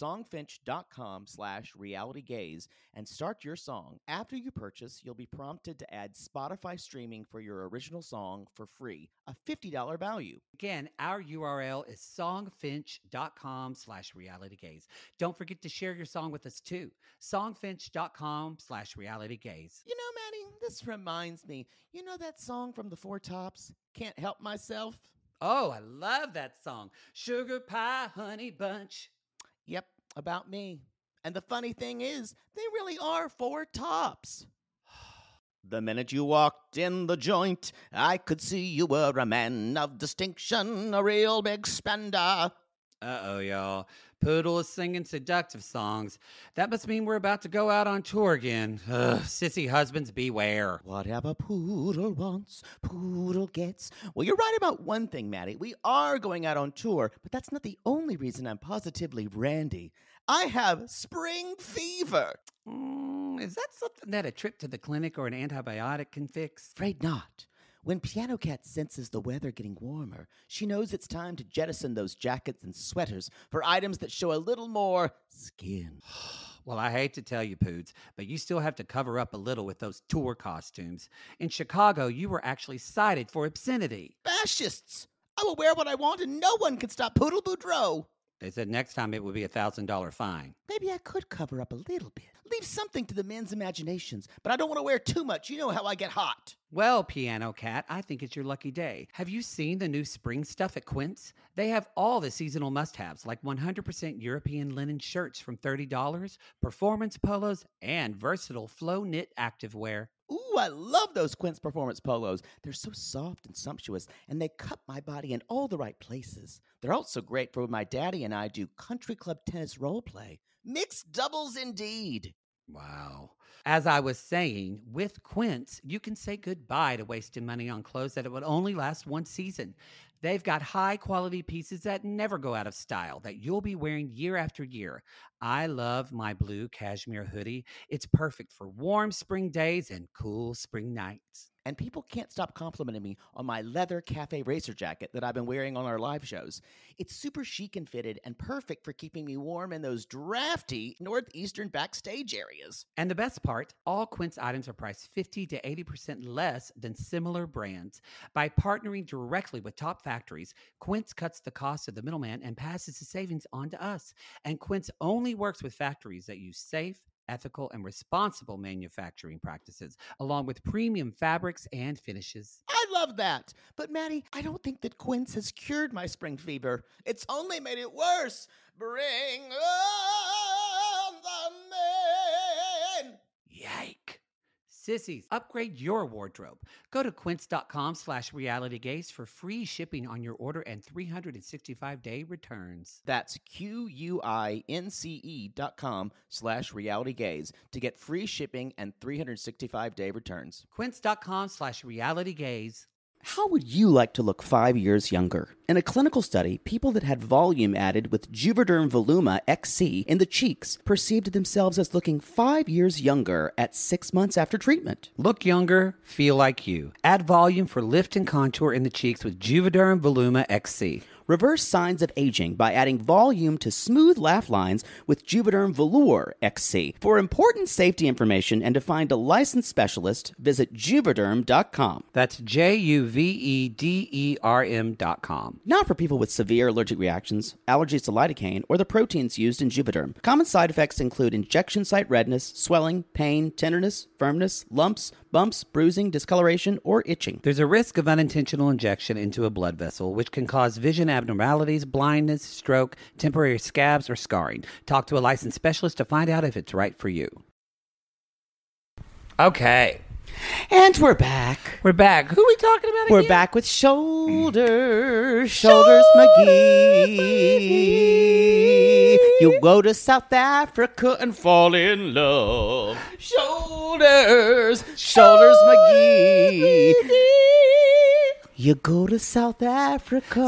songfinch.com/realitygaze and start your song. After you purchase, you'll be prompted to add Spotify streaming for your original song for free, a $50 value. Again, our URL is songfinch.com/realitygaze. Don't forget to share your song with us too. Songfinch.com/realitygaze. You know, Maddie, this reminds me. You know that song from the Four Tops, Can't Help Myself? Oh, I love that song. Sugar Pie Honey Bunch. Yep, about me. And the funny thing is, they really are four tops. The minute you walked in the joint, I could see you were a man of distinction, a real big spender. Uh-oh, y'all. Poodle is singing seductive songs. That must mean we're about to go out on tour again. Ugh, sissy husbands beware. Whatever Poodle wants, Poodle gets. Well, you're right about one thing, Maddie. We are going out on tour, but that's not the only reason I'm positively randy. I have spring fever. Is that something that a trip to the clinic or an antibiotic can fix? Afraid not. When Piano Cat senses the weather getting warmer, she knows it's time to jettison those jackets and sweaters for items that show a little more skin. Well, I hate to tell you, Poods, but you still have to cover up a little with those tour costumes. In Chicago, you were actually cited for obscenity. Fascists! I will wear what I want and no one can stop Poodle Boudreaux. They said next time it would be a $1,000 fine. Maybe I could cover up a little bit. Leave something to the men's imaginations, but I don't want to wear too much. You know how I get hot. Well, Piano Cat, I think it's your lucky day. Have you seen the new spring stuff at Quince? They have all the seasonal must-haves, like 100% European linen shirts from $30, performance polos, and versatile flow knit activewear. Ooh, I love those Quince Performance polos. They're so soft and sumptuous, and they cut my body in all the right places. They're also great for when my daddy and I do country club tennis role play. Mixed doubles indeed. Wow. As I was saying, with Quince, you can say goodbye to wasting money on clothes that it would only last one season. They've got high-quality pieces that never go out of style, that you'll be wearing year after year. I love my blue cashmere hoodie. It's perfect for warm spring days and cool spring nights. And people can't stop complimenting me on my leather cafe racer jacket that I've been wearing on our live shows. It's super chic and fitted and perfect for keeping me warm in those drafty northeastern backstage areas. And the best part, all Quince items are priced 50 to 80% less than similar brands. By partnering directly with top factories, Quince cuts the cost of the middleman and passes the savings on to us. And Quince only works with factories that use safe, ethical, and responsible manufacturing practices, along with premium fabrics and finishes. I love that. But Maddie, I don't think that Quince has cured my spring fever. It's only made it worse. Bring on the men. Yike. Sissies, upgrade your wardrobe. Go to quince.com/realitygaze for free shipping on your order and 365-day returns. That's QUINCE.com/realitygaze to get free shipping and 365-day returns. Quince.com/realitygaze. How would you like to look 5 years younger? In a clinical study, people that had volume added with Juvederm Voluma XC in the cheeks perceived themselves as looking 5 years younger at 6 months after treatment. Look younger, feel like you. Add volume for lift and contour in the cheeks with Juvederm Voluma XC. Reverse signs of aging by adding volume to smooth laugh lines with Juvederm Velour XC. For important safety information and to find a licensed specialist, visit Juvederm.com. That's JUVEDERM.com. Not for people with severe allergic reactions, allergies to lidocaine, or the proteins used in Juvederm. Common side effects include injection site redness, swelling, pain, tenderness, firmness, lumps, bumps, bruising, discoloration, or itching. There's a risk of unintentional injection into a blood vessel, which can cause vision abnormalities, blindness, stroke, temporary scabs, or scarring. Talk to a licensed specialist to find out if it's right for you. Okay. And we're back. We're back. Who are we talking about We're again? back with Shoulders McGee. You go to South Africa and fall in love. Shoulders McGee. You go to South Africa.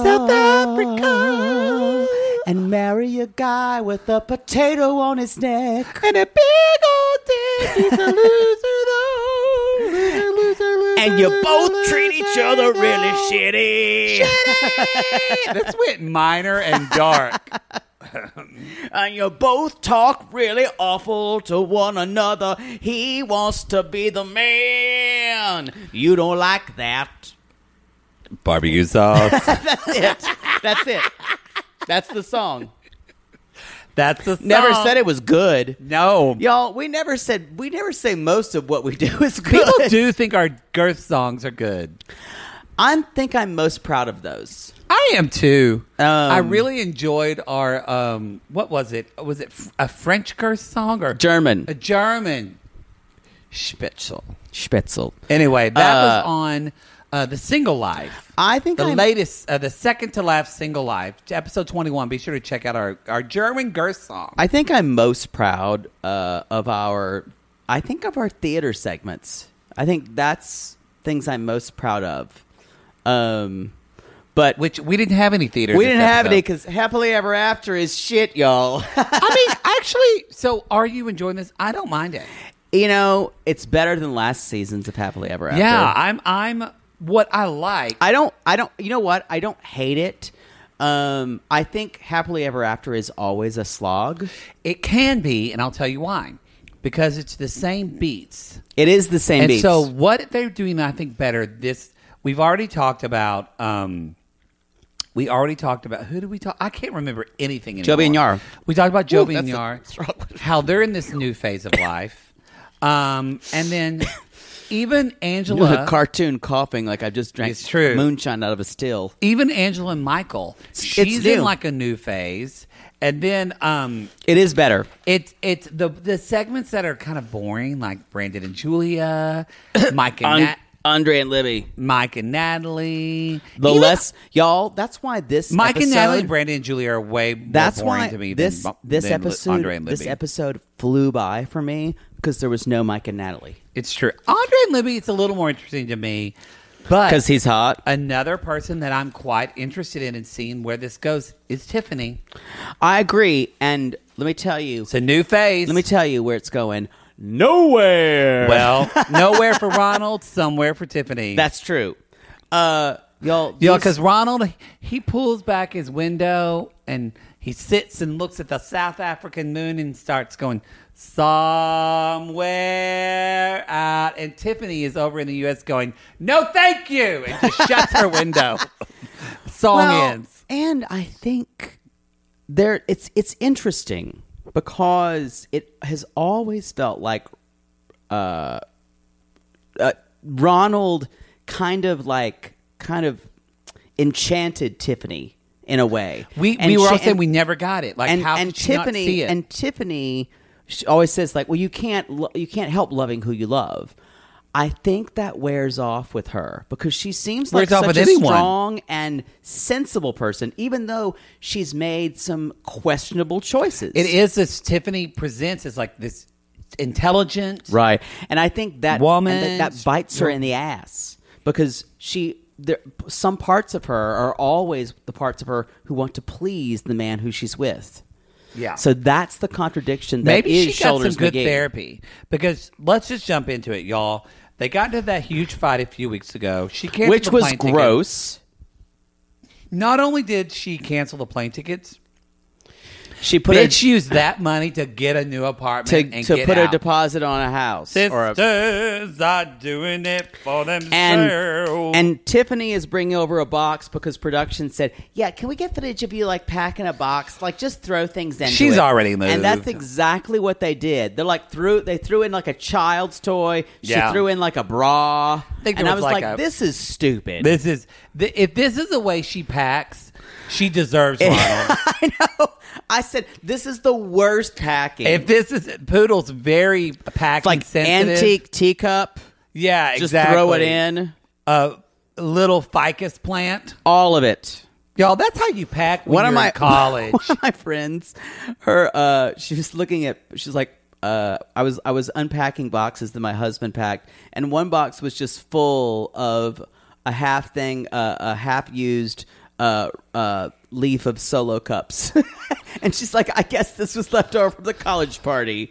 And marry a guy with a potato on his neck. And a big old dick. He's a loser, though. Loser. And you both treat each other really shitty. This went minor and dark. And you both talk really awful to one another. He wants to be the man. You don't like that. Barbecue sauce. That's it. That's the song. That's the song. Never said it was good. No. Y'all, we never say most of what we do is good. People do think our girth songs are good. I think I'm most proud of those. I am too. I really enjoyed our what was it? Was it a French girth song or German? A German Spitzel. Spitzel. Anyway, that was on the Single Life. I think the latest, the second to last Single Life, episode 21. Be sure to check out our German girth song. I think I'm most proud of our theater segments. I think that's things I'm most proud of. But which we didn't have any theater. We didn't have any because Happily Ever After is shit, y'all. I mean, actually, so are you enjoying this? I don't mind it. You know, it's better than last seasons of Happily Ever After. Yeah, I'm what I like. I don't. You know what? I don't hate it. I think Happily Ever After is always a slog. It can be, and I'll tell you why. Because it's the same beats. It is the same beats. And so what they're doing, I think, better. We've already talked about. We already talked about, who did we talk? I can't remember anything anymore. Jovi and Yar. We talked about Jovi and Yar, how they're in this new phase of life. And then even Angela. A cartoon coughing like I just drank moonshine out of a still. Even Angela and Michael. She's in like a new phase. And then it is better. It's the segments that are kind of boring, like Brandon and Julia, Mike and Andre and Libby. Mike and Natalie. Y'all, that's why this Mike episode, and Natalie, Brandon and Julia are way more boring to me than Andre and Libby. This episode flew by for me because there was no Mike and Natalie. It's true. Andre and Libby, it's a little more interesting to me. But because he's hot. Another person that I'm quite interested in and seeing where this goes is Tiffany. I agree. And let me tell you. It's a new phase. Let me tell you where it's going. Nowhere. Well, nowhere for Ronald, somewhere for Tiffany. That's true. Y'all, because Ronald, he pulls back his window and he sits and looks at the South African moon and starts going, somewhere out. And Tiffany is over in the U.S. going, no, thank you. And just shuts her window. Song ends. And I think it's interesting. Because it has always felt like Ronald kind of enchanted Tiffany in a way. We were all saying we never got it. Like how could she not see it? And Tiffany always says like, well, you can't help loving who you love. I think that wears off with her because she seems like such a strong and sensible person, even though she's made some questionable choices. It is this Tiffany presents as like this intelligent, right? And I think that woman that bites her in the ass because some parts of her are always the parts of her who want to please the man who she's with. Yeah. So that's the contradiction that Maybe is she got Shoulders some good McGee. therapy because let's just jump into it, y'all. They got into that huge fight a few weeks ago. She canceled which the was plane ticket. gross. Not only did she cancel the plane tickets, She put bitch used that money to get a new apartment and to get put out. a deposit on a house. Sisters are doing it for themselves. And Tiffany is bringing over a box because production said, "Yeah, can we get footage of you like packing a box? Like just throw things into it." She's already moved. And that's exactly what they did. They're like they threw in like a child's toy. She Yeah. threw in like a bra. think And there I was was like like, a- this is stupid. If this is the way she packs, she deserves Ronald. I know. I said, this is the worst packing. If this is Poodle's very packing it's like sensitive, antique teacup. yeah, Just exactly. throw it in. A little ficus plant, All of it. y'all. That's how you pack when you're in college. One of my friends, she was looking at. She's like, I was unpacking boxes that my husband packed, and one box was just full of a half used leaf of Solo cups, and she's like, I guess this was left over from the college party.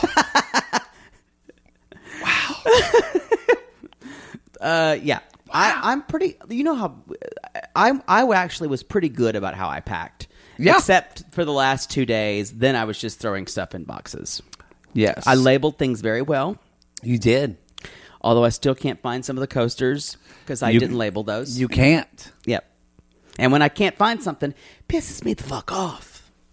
Wow. Yeah. I'm pretty. You know how I actually was pretty good about how I packed. Yeah. Except for the last 2 days, then I was just throwing stuff in boxes. Yes, I labeled things very well, You did. although I still can't find some of the coasters because I didn't label those. You can't. Yep. And when I can't find something, pisses me the fuck off.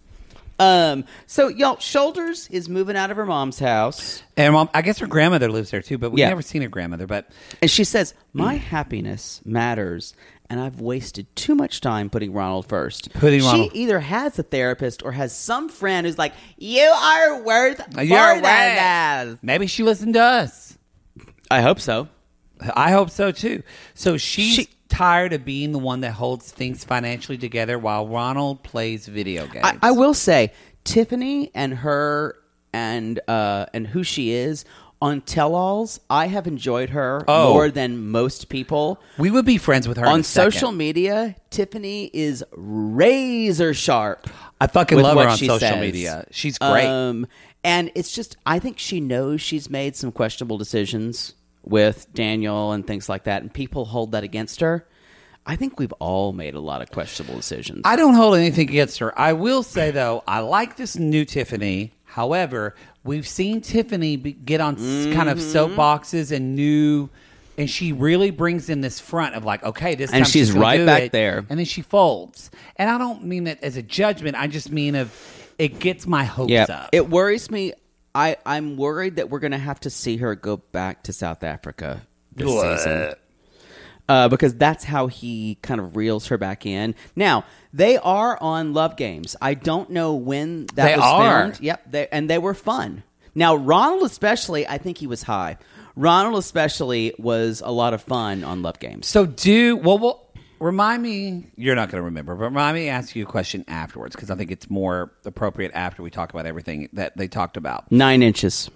So y'all, Shoulders is moving out of her mom's house. And Mom, I guess her grandmother lives there too, but we've Yeah. never seen her grandmother. But And she says, my happiness matters, and I've wasted too much time putting Ronald first. Ronald- She either has a therapist or has some friend who's like, you are worth You're more than right. that. maybe she listened to us. I hope so. I hope so too. So she's tired of being the one that holds things financially together while Ronald plays video games. I will say, Tiffany and her and who she is on tell-alls, I have enjoyed her more than most people. We would be friends with her in On a second. social media, Tiffany is razor sharp. I fucking with love her what on she social says. media. She's great. And it's just, I think she knows she's made some questionable decisions with Daniel and things like that, and people hold that against her. I think we've all made a lot of questionable decisions. I don't hold anything against her. I will say, though, I like this new Tiffany. However, we've seen Tiffany get on kind of soapboxes and she really brings in this front of like, okay, this time And she's gonna right do back it, there. and then she folds. And I don't mean that as a judgment. I just mean it gets my hopes up. It worries me. I'm worried that we're going to have to see her go back to South Africa this season. Because that's how he kind of reels her back in. Now, they are on Love Games. I don't know when that They was are. filmed. Yep, and they were fun. Now, Ronald especially, I think he was high. Ronald especially was a lot of fun on Love Games. So remind me, you're not going to remember, but remind me to ask you a question afterwards because I think it's more appropriate after we talk about everything that they talked about. 9 inches.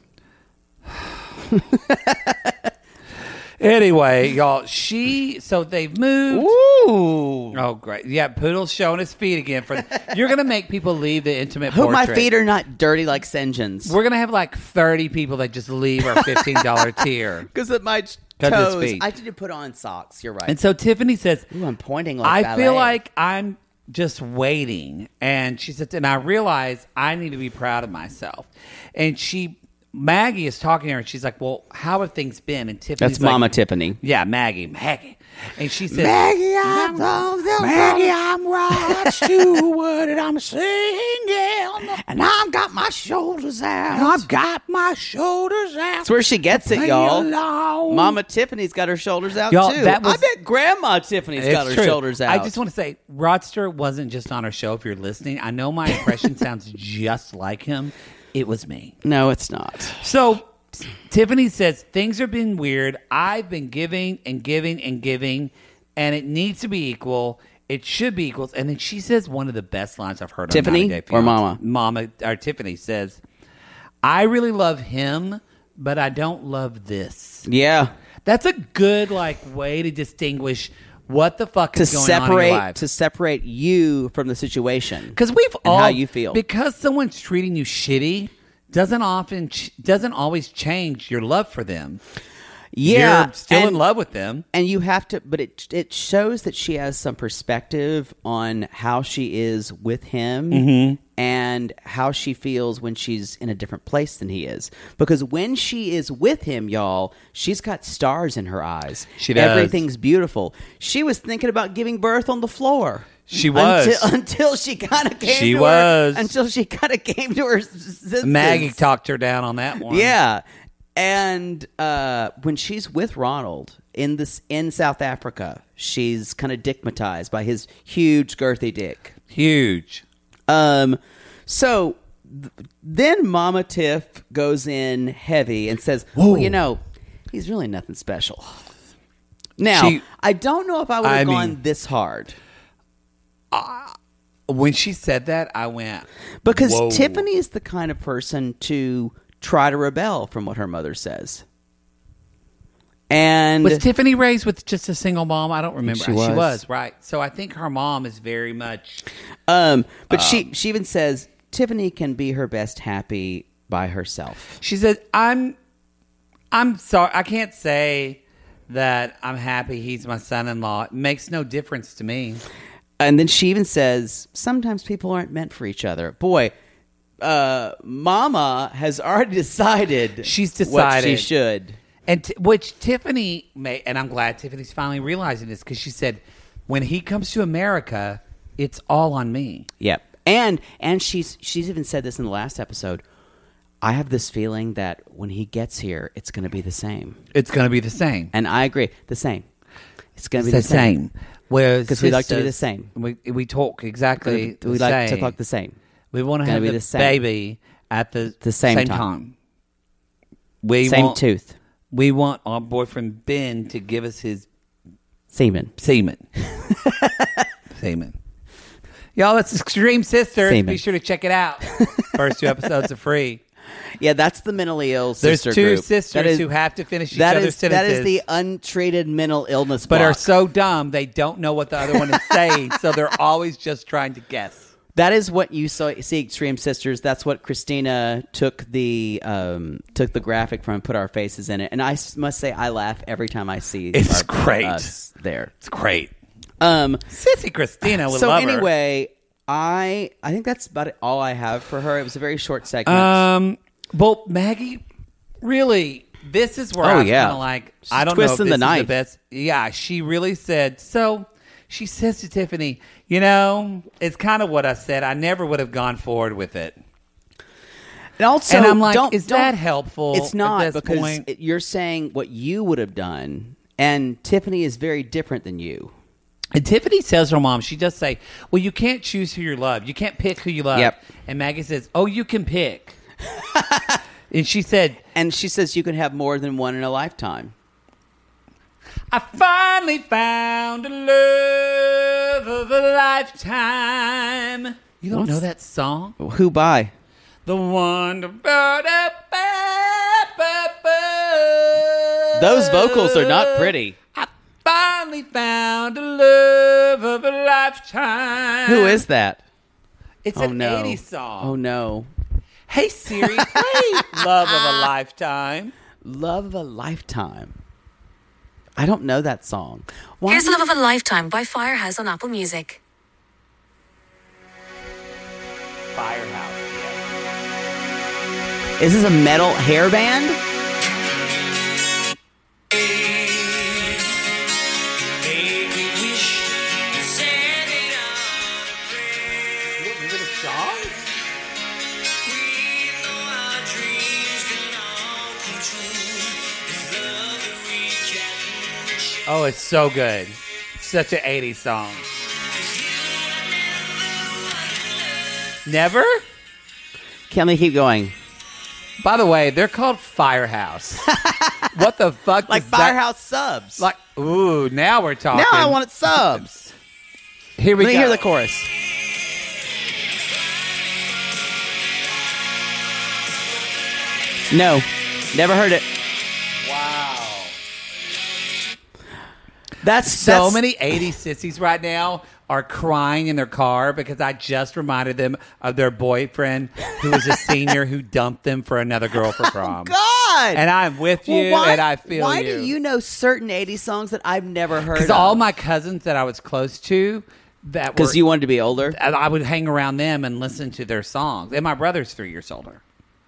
Anyway, y'all, so they've moved. Ooh. Oh, great. Yeah, Poodle's showing his feet again. You're going to make people leave the intimate Hope portrait. my feet are not dirty like St. John's. We're going to have like 30 people that just leave our $15 tier. Because of my 'Cause his toes. feet. I did put on socks. You're right. And so Tiffany says, Ooh, I'm pointing like I ballet. feel like I'm just waiting. And she said, and I realize I need to be proud of myself. And Maggie is talking to her and she's like, well, how have things been? And Tiffany's That's like, Mama Tiffany. Yeah, Maggie. And she says, Maggie, I'm Rod Stewart and I'm singing. And I've got my shoulders out. I've got my shoulders out. That's where she gets it, Play y'all. along. Mama Tiffany's got her shoulders out, Y'all, too. that was- I bet Grandma Tiffany's got her It's true. shoulders out. I just want to say, Rod Stewart wasn't just on our show. If you're listening, I know my impression sounds just like him. It was me. No, it's not. So Tiffany says, things have been weird. I've been giving and giving and giving, and it needs to be equal. It should be equals. And then she says one of the best lines I've heard Tiffany on 90 Day or Fiancé. Mama? Mama, or Tiffany says, I really love him, but I don't love this. Yeah. That's a good way to distinguish what the fuck is going on in your life. To separate you from the situation. Because we've and all how you feel. Because someone's treating you shitty doesn't always change your love for them. Yeah, you're still in and- love with them. And you have to, but it shows that she has some perspective on how she is with him and how she feels when she's in a different place than he is. Because when she is with him, y'all, she's got stars in her eyes. She does. Everything's beautiful. She was thinking about giving birth on the floor. She was. Until she kind of came She to was. her. Until she kind of came to her senses. Maggie talked her down on that one. Yeah. And when she's with Ronald in South Africa, she's kind of dickmatized by his huge, girthy dick. Huge. So then Mama Tiff goes in heavy and says, well, you know, he's really nothing special. Now, I don't know if I would have gone this hard. When she said that, I went, because whoa. Tiffany is the kind of person to try to rebel from what her mother says. And was Tiffany raised with just a single mom? I don't remember. She was. She was, right. So I think her mom is very much... But she even says Tiffany can be her best happy by herself. She said, I'm sorry. I can't say that I'm happy he's my son-in-law. It makes no difference to me. And then she even says, sometimes people aren't meant for each other. Boy, Mama has already decided She's decided. what she should. And which Tiffany may, and I'm glad Tiffany's finally realizing this, because she said, when he comes to America, it's all on me. Yep. And she's even said this in the last episode. I have this feeling that when he gets here, it's going to be the same. It's going to be the same. And I agree. The same. It's going to be the the same. Because we like to be the same. We talk exactly We the like same. to talk the same. We want to Gonna have be the the same. baby at the same time. Same tooth. We want our boyfriend Ben to give us his Semen. Semen. Y'all, it's Extreme Sisters. Semen. Be sure to check it out. First 2 episodes are free. Yeah, that's the mentally ill There's sister 2 group. sisters That is- who have to finish each that other's is sentences. That is the untreated mental illness but are block. so dumb they don't know what the other one is saying, so they're always just trying to guess. That is what you see Extreme Sisters. That's what Christina took the graphic from and put our faces in it. And I must say, I laugh every time I see It's great. us there. It's great. Sissy Christina would love her. anyway, I think that's about all I have for her. It was a very short segment. Well, Maggie, really, this is where Oh, I was yeah. kind of like, She's I don't know if twisting this the is knife. the best. Yeah, she really said, so she says to Tiffany, you know, it's kind of what I said. I never would have gone forward with it. And also, And I'm like, don't- is don't- that helpful It's not, at this because point? you're saying what you would have done, and Tiffany is very different than you. And Tiffany tells her mom, she does say, well, you can't choose who you love. You can't pick who you love. Yep. And Maggie says, oh, you can pick. And she said, you can have more than one in a lifetime. I finally found a love of a lifetime. You don't know that song? Who by? The one. Those vocals are not pretty. I finally found a love of a lifetime. Who is that? It's Oh, an no. 80s song. Oh, no. Hey, Siri, play Love of a Lifetime. Love of a Lifetime. I don't know that song. Why Here's do Love of a Lifetime by Firehouse on Apple Music. Firehouse, yeah. Is this a metal hair band? Remember the song? Oh, it's so good. Such an 80s song. Never? Can we keep going? By the way, they're called Firehouse. What the fuck? Like does that- Firehouse subs. Like, ooh, now we're talking. Now I want it subs. Here we Let me go. hear the chorus. No, never heard it. Wow. That's So many 80s sissies right now are crying in their car because I just reminded them of their boyfriend who was a senior who dumped them for another girl for prom. God. God! And I'm with you, Well, and I feel why you. do you know certain 80s songs that I've never heard? Because all my cousins that I was close to, that were, because you wanted to be older. I would hang around them and listen to their songs. And my brother's 3 years older.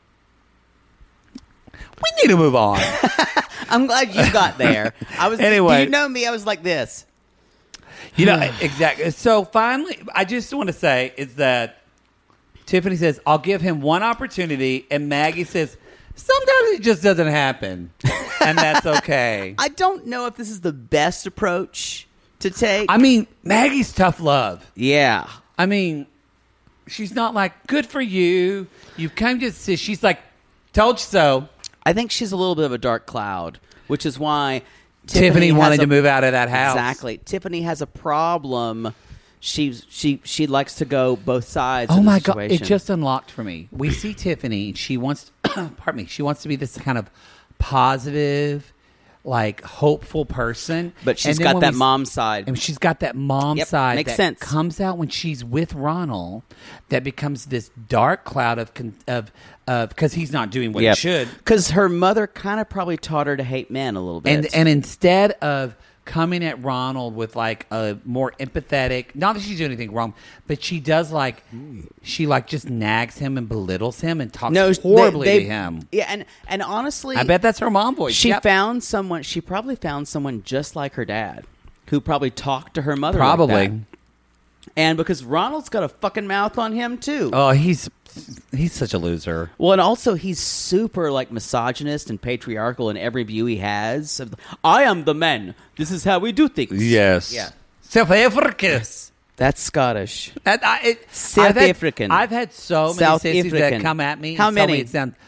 We need to move on. I'm glad you got there. I was Anyway. Do you know me? I was like this. You know, exactly. So finally, I just want to say is that Tiffany says, I'll give him one opportunity. And Maggie says, sometimes it just doesn't happen. And that's okay. I don't know if this is the best approach to take. I mean, Maggie's tough love. Yeah. I mean, she's not like, good for you. You've come to see. She's like, told you so. I think she's a little bit of a dark cloud, which is why Tiffany wanted to move out of that house. Exactly. Tiffany has a problem. She likes to go both sides. Oh of the my God. situation. It just unlocked for me. We see Tiffany. She wants, pardon me, she wants to be this kind of positive, like hopeful person. But she's And then got when that we- mom side. And she's got that mom Yep, side makes that sense. comes out when she's with Ronald. That becomes this dark cloud of because he's not doing what he should. Because her mother kind of probably taught her to hate men a little bit. And instead of coming at Ronald with like a more empathetic, not that she's doing anything wrong, but she does like she like just nags him and belittles him and talks horribly to him. Yeah, and honestly, I bet that's her mom voice. She Yep. found someone. She probably found someone just like her dad, who probably talked to her mother. Probably. like that. And because Ronald's got a fucking mouth on him too. Oh, he's such a loser. Well, and also he's super like misogynist and patriarchal in every view he has. I am the man. This is how we do things. Yes. Yeah. South Africa. That's Scottish. South African. I've had so many South sissies that African. come at me. How and tell me many? It's down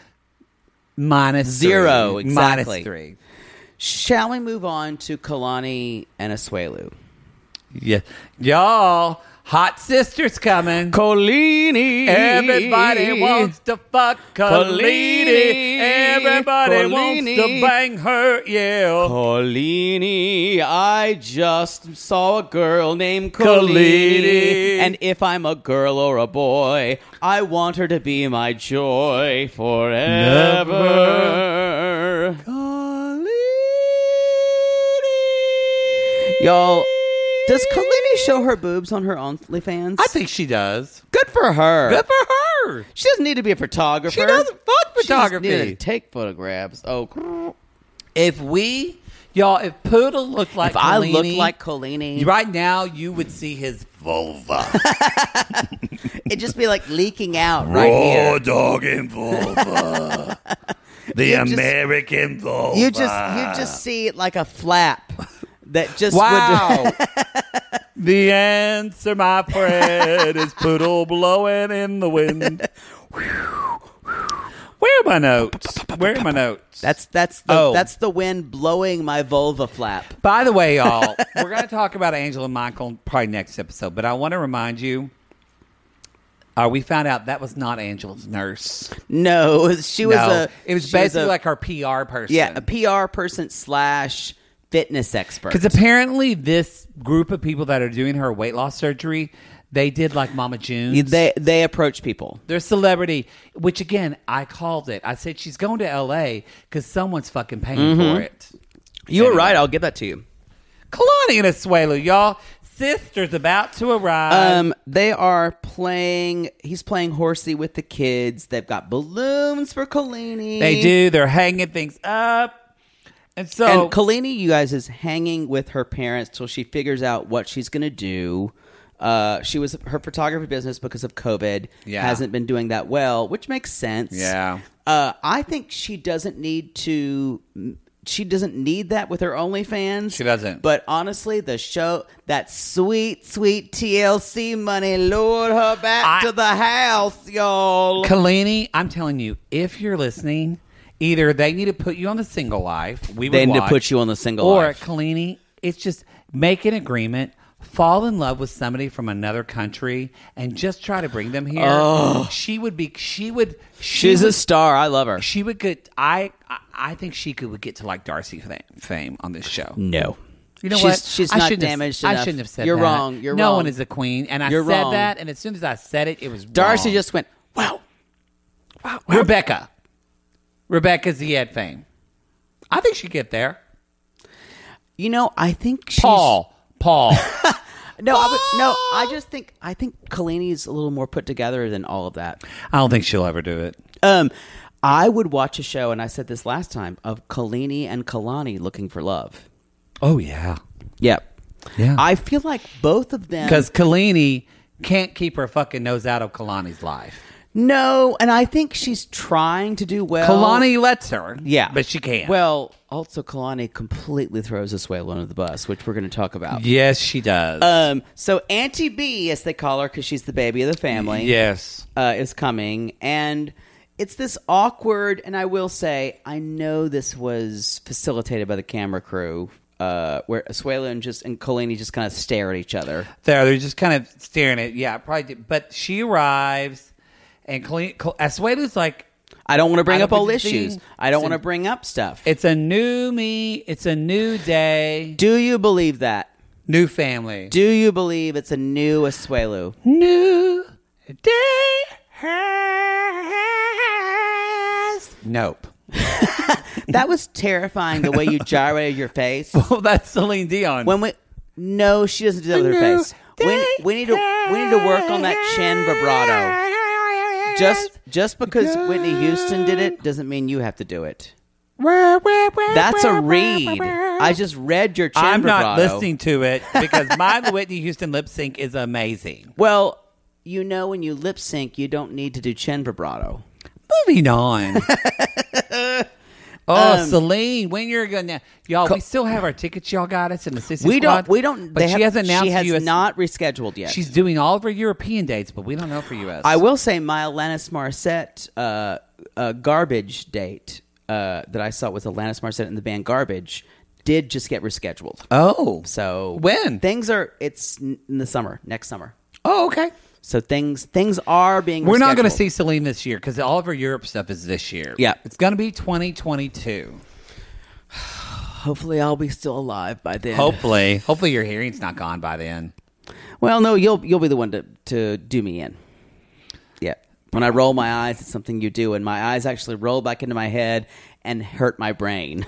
minus 0, three. exactly. -3. Shall we move on to Kalani and Asuelu? Yeah, y'all, hot sisters coming. Colini. Everybody wants to fuck Colini. Everybody wants to bang her. Yeah. Colini, I just saw a girl named Colini. Colini. And if I'm a girl or a boy, I want her to be my joy forever. Y'all, does Kalini show her boobs on her OnlyFans? I think she does. Good for her. Good for her. She doesn't need to be a photographer. She doesn't fuck She just photography. needed to take photographs. Oh, If Poodle looked like if I Colini, look like Colini, right now, you would see his vulva. it'd just be like leaking out right here. dog and vulva. The You just- American vulva. You just see it like a flap that just Wow. The answer, my friend, is Poodle blowing in the wind. Where are my notes? Where are my notes? That's the wind blowing my vulva flap. By the way, y'all, we're going to talk about Angela and Michael probably next episode, but I want to remind you, we found out that was not Angela's nurse. No, she was it was basically like her PR person. Yeah, a PR person / fitness expert. Because apparently this group of people that are doing her weight loss surgery, they did like Mama June's. They approach people. They're celebrity, which again, I called it. I said she's going to L.A. because someone's fucking paying for it. You were right. I'll give that to you. Kalani and Asuelu, y'all. Sisters about to arrive. They are playing. He's playing horsey with the kids. They've got balloons for Kalini. They do. They're hanging things up. And Kalini, you guys, is hanging with her parents till she figures out what she's going to do. Her photography business, because of COVID, hasn't been doing that well, which makes sense. Yeah. I think she doesn't need to. She doesn't need that with her OnlyFans. She doesn't. But honestly, the show, that sweet, sweet TLC money lured her back to the house, y'all. Kalini, I'm telling you, if you're listening, either they need to put you on the single life. They need to put you on the single life. Or Kalini, it's just make an agreement. Fall in love with somebody from another country and just try to bring them here. Oh. She's a star. I love her. She would get. I think she would get to like Darcy fame on this show. No. You know She's- what? she's I not shouldn't damaged have, I enough. shouldn't have said You're that. wrong. You're no wrong. one is a queen, and I You're said wrong. that, and as soon as I said it, it was Darcy wrong. just went, wow. Rebecca. Rebecca Zied fame. I think she'd get there. You know, I think she's... Paul. No, I just think Kalini's a little more put together than all of that. I don't think she'll ever do it. I would watch a show, and I said this last time, of Kalini and Kalani looking for love. Oh, yeah. Yep. Yeah. I feel like both of them... Because Kalini can't keep her fucking nose out of Kalani's life. No, and I think she's trying to do well. Kalani lets her. Yeah. But she can't. Well, also Kalani completely throws Asuelu under the bus, which we're going to talk about. Yes, she does. So Auntie B, as they call her, because she's the baby of the family, yes, is coming. And it's this awkward, and I will say, I know this was facilitated by the camera crew, where Asuelu and Kalini just kind of stare at each other. They're just kind of staring at, yeah, probably. But she arrives, and Asuelu's like, I don't want to bring up old issues. I don't want to bring up stuff. It's a new me. It's a new day. Do you believe that? New family. Do you believe it's a new Asuelu? New day has... Nope. That was terrifying, the way you gyrated your face. Well, that's Celine Dion. No, she doesn't do that with her face. We need to work on that chin vibrato. Just because Whitney Houston did it doesn't mean you have to do it. That's a read. I just read your chin vibrato. I'm not listening to it because my Whitney Houston lip sync is amazing. Well, you know, when you lip sync, you don't need to do chin vibrato. Moving on. Celine, when you're gonna, y'all? We still have our tickets. Y'all got us in the Sissy Squad. We don't. But she hasn't announced. She has US, not rescheduled yet. She's doing all of her European dates, but we don't know for US. I will say my Alanis Morissette Garbage date that I saw with Alanis Morissette and the band Garbage did just get rescheduled. Oh, so when it's in the summer, next summer. Oh, okay. So things are being. We're not going to see Celine this year because all of her Europe stuff is this year. Yeah, it's going to be 2022. Hopefully, I'll be still alive by then. Hopefully your hearing's not gone by then. Well, no, you'll be the one to do me in. Yeah, when I roll my eyes, it's something you do, and my eyes actually roll back into my head and hurt my brain.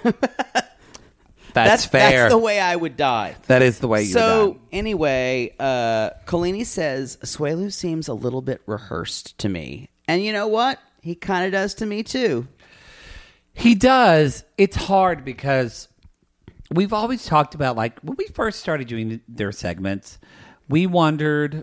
That's fair. That's the way I would die. That is the way you would die. So, anyway, Kalini says, Asuelu seems a little bit rehearsed to me. And you know what? He kind of does to me, too. He does. It's hard because we've always talked about, like, when we first started doing their segments, we wondered,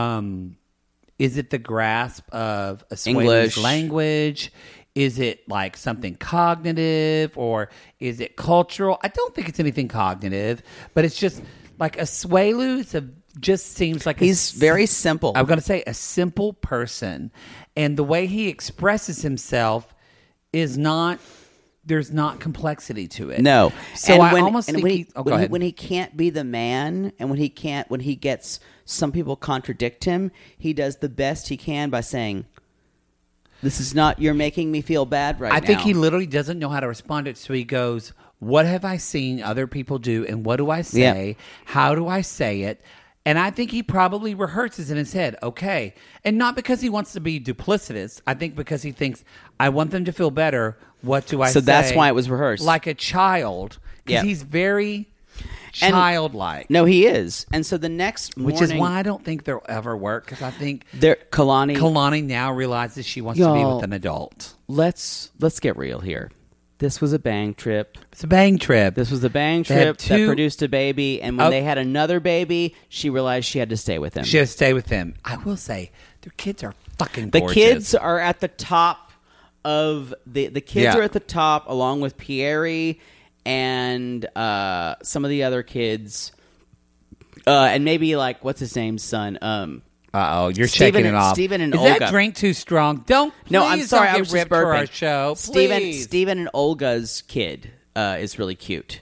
is it the grasp of Asuelu's language? Is it like something cognitive or is it cultural? I don't think it's anything cognitive, but it's just like Asuelu just seems like he's very simple. I'm going to say a simple person. And the way he expresses himself is not, there's not complexity to it. No. So and I almost think when he can't be the man and when he gets, some people contradict him, he does the best he can by saying, this is not, you're making me feel bad right now. I think he literally doesn't know how to respond to it. So he goes, what have I seen other people do? And what do I say? Yeah. How do I say it? And I think he probably rehearses in his head, okay. And not because he wants to be duplicitous. I think because he thinks, I want them to feel better. What do I say? So that's why it was rehearsed. Like a child. Because he's very childlike. No, he is. And so the next morning... Which is why I don't think they'll ever work. Because I think Kalani now realizes she wants to be with an adult. Let's get real here. This was a bang trip. It's a bang trip. This was a bang trip that produced a baby. And when they had another baby, she realized she had to stay with him. She had to stay with him. I will say, their kids are fucking gorgeous. The kids are at the top of... The kids are at the top along with Pierre and some of the other kids, and maybe like what's his name's son. You're shaking it off. Stephen and Olga. Is that drink too strong? No, I'm sorry. Don't I get was ripped just burping. For our show. Stephen and Olga's kid is really cute.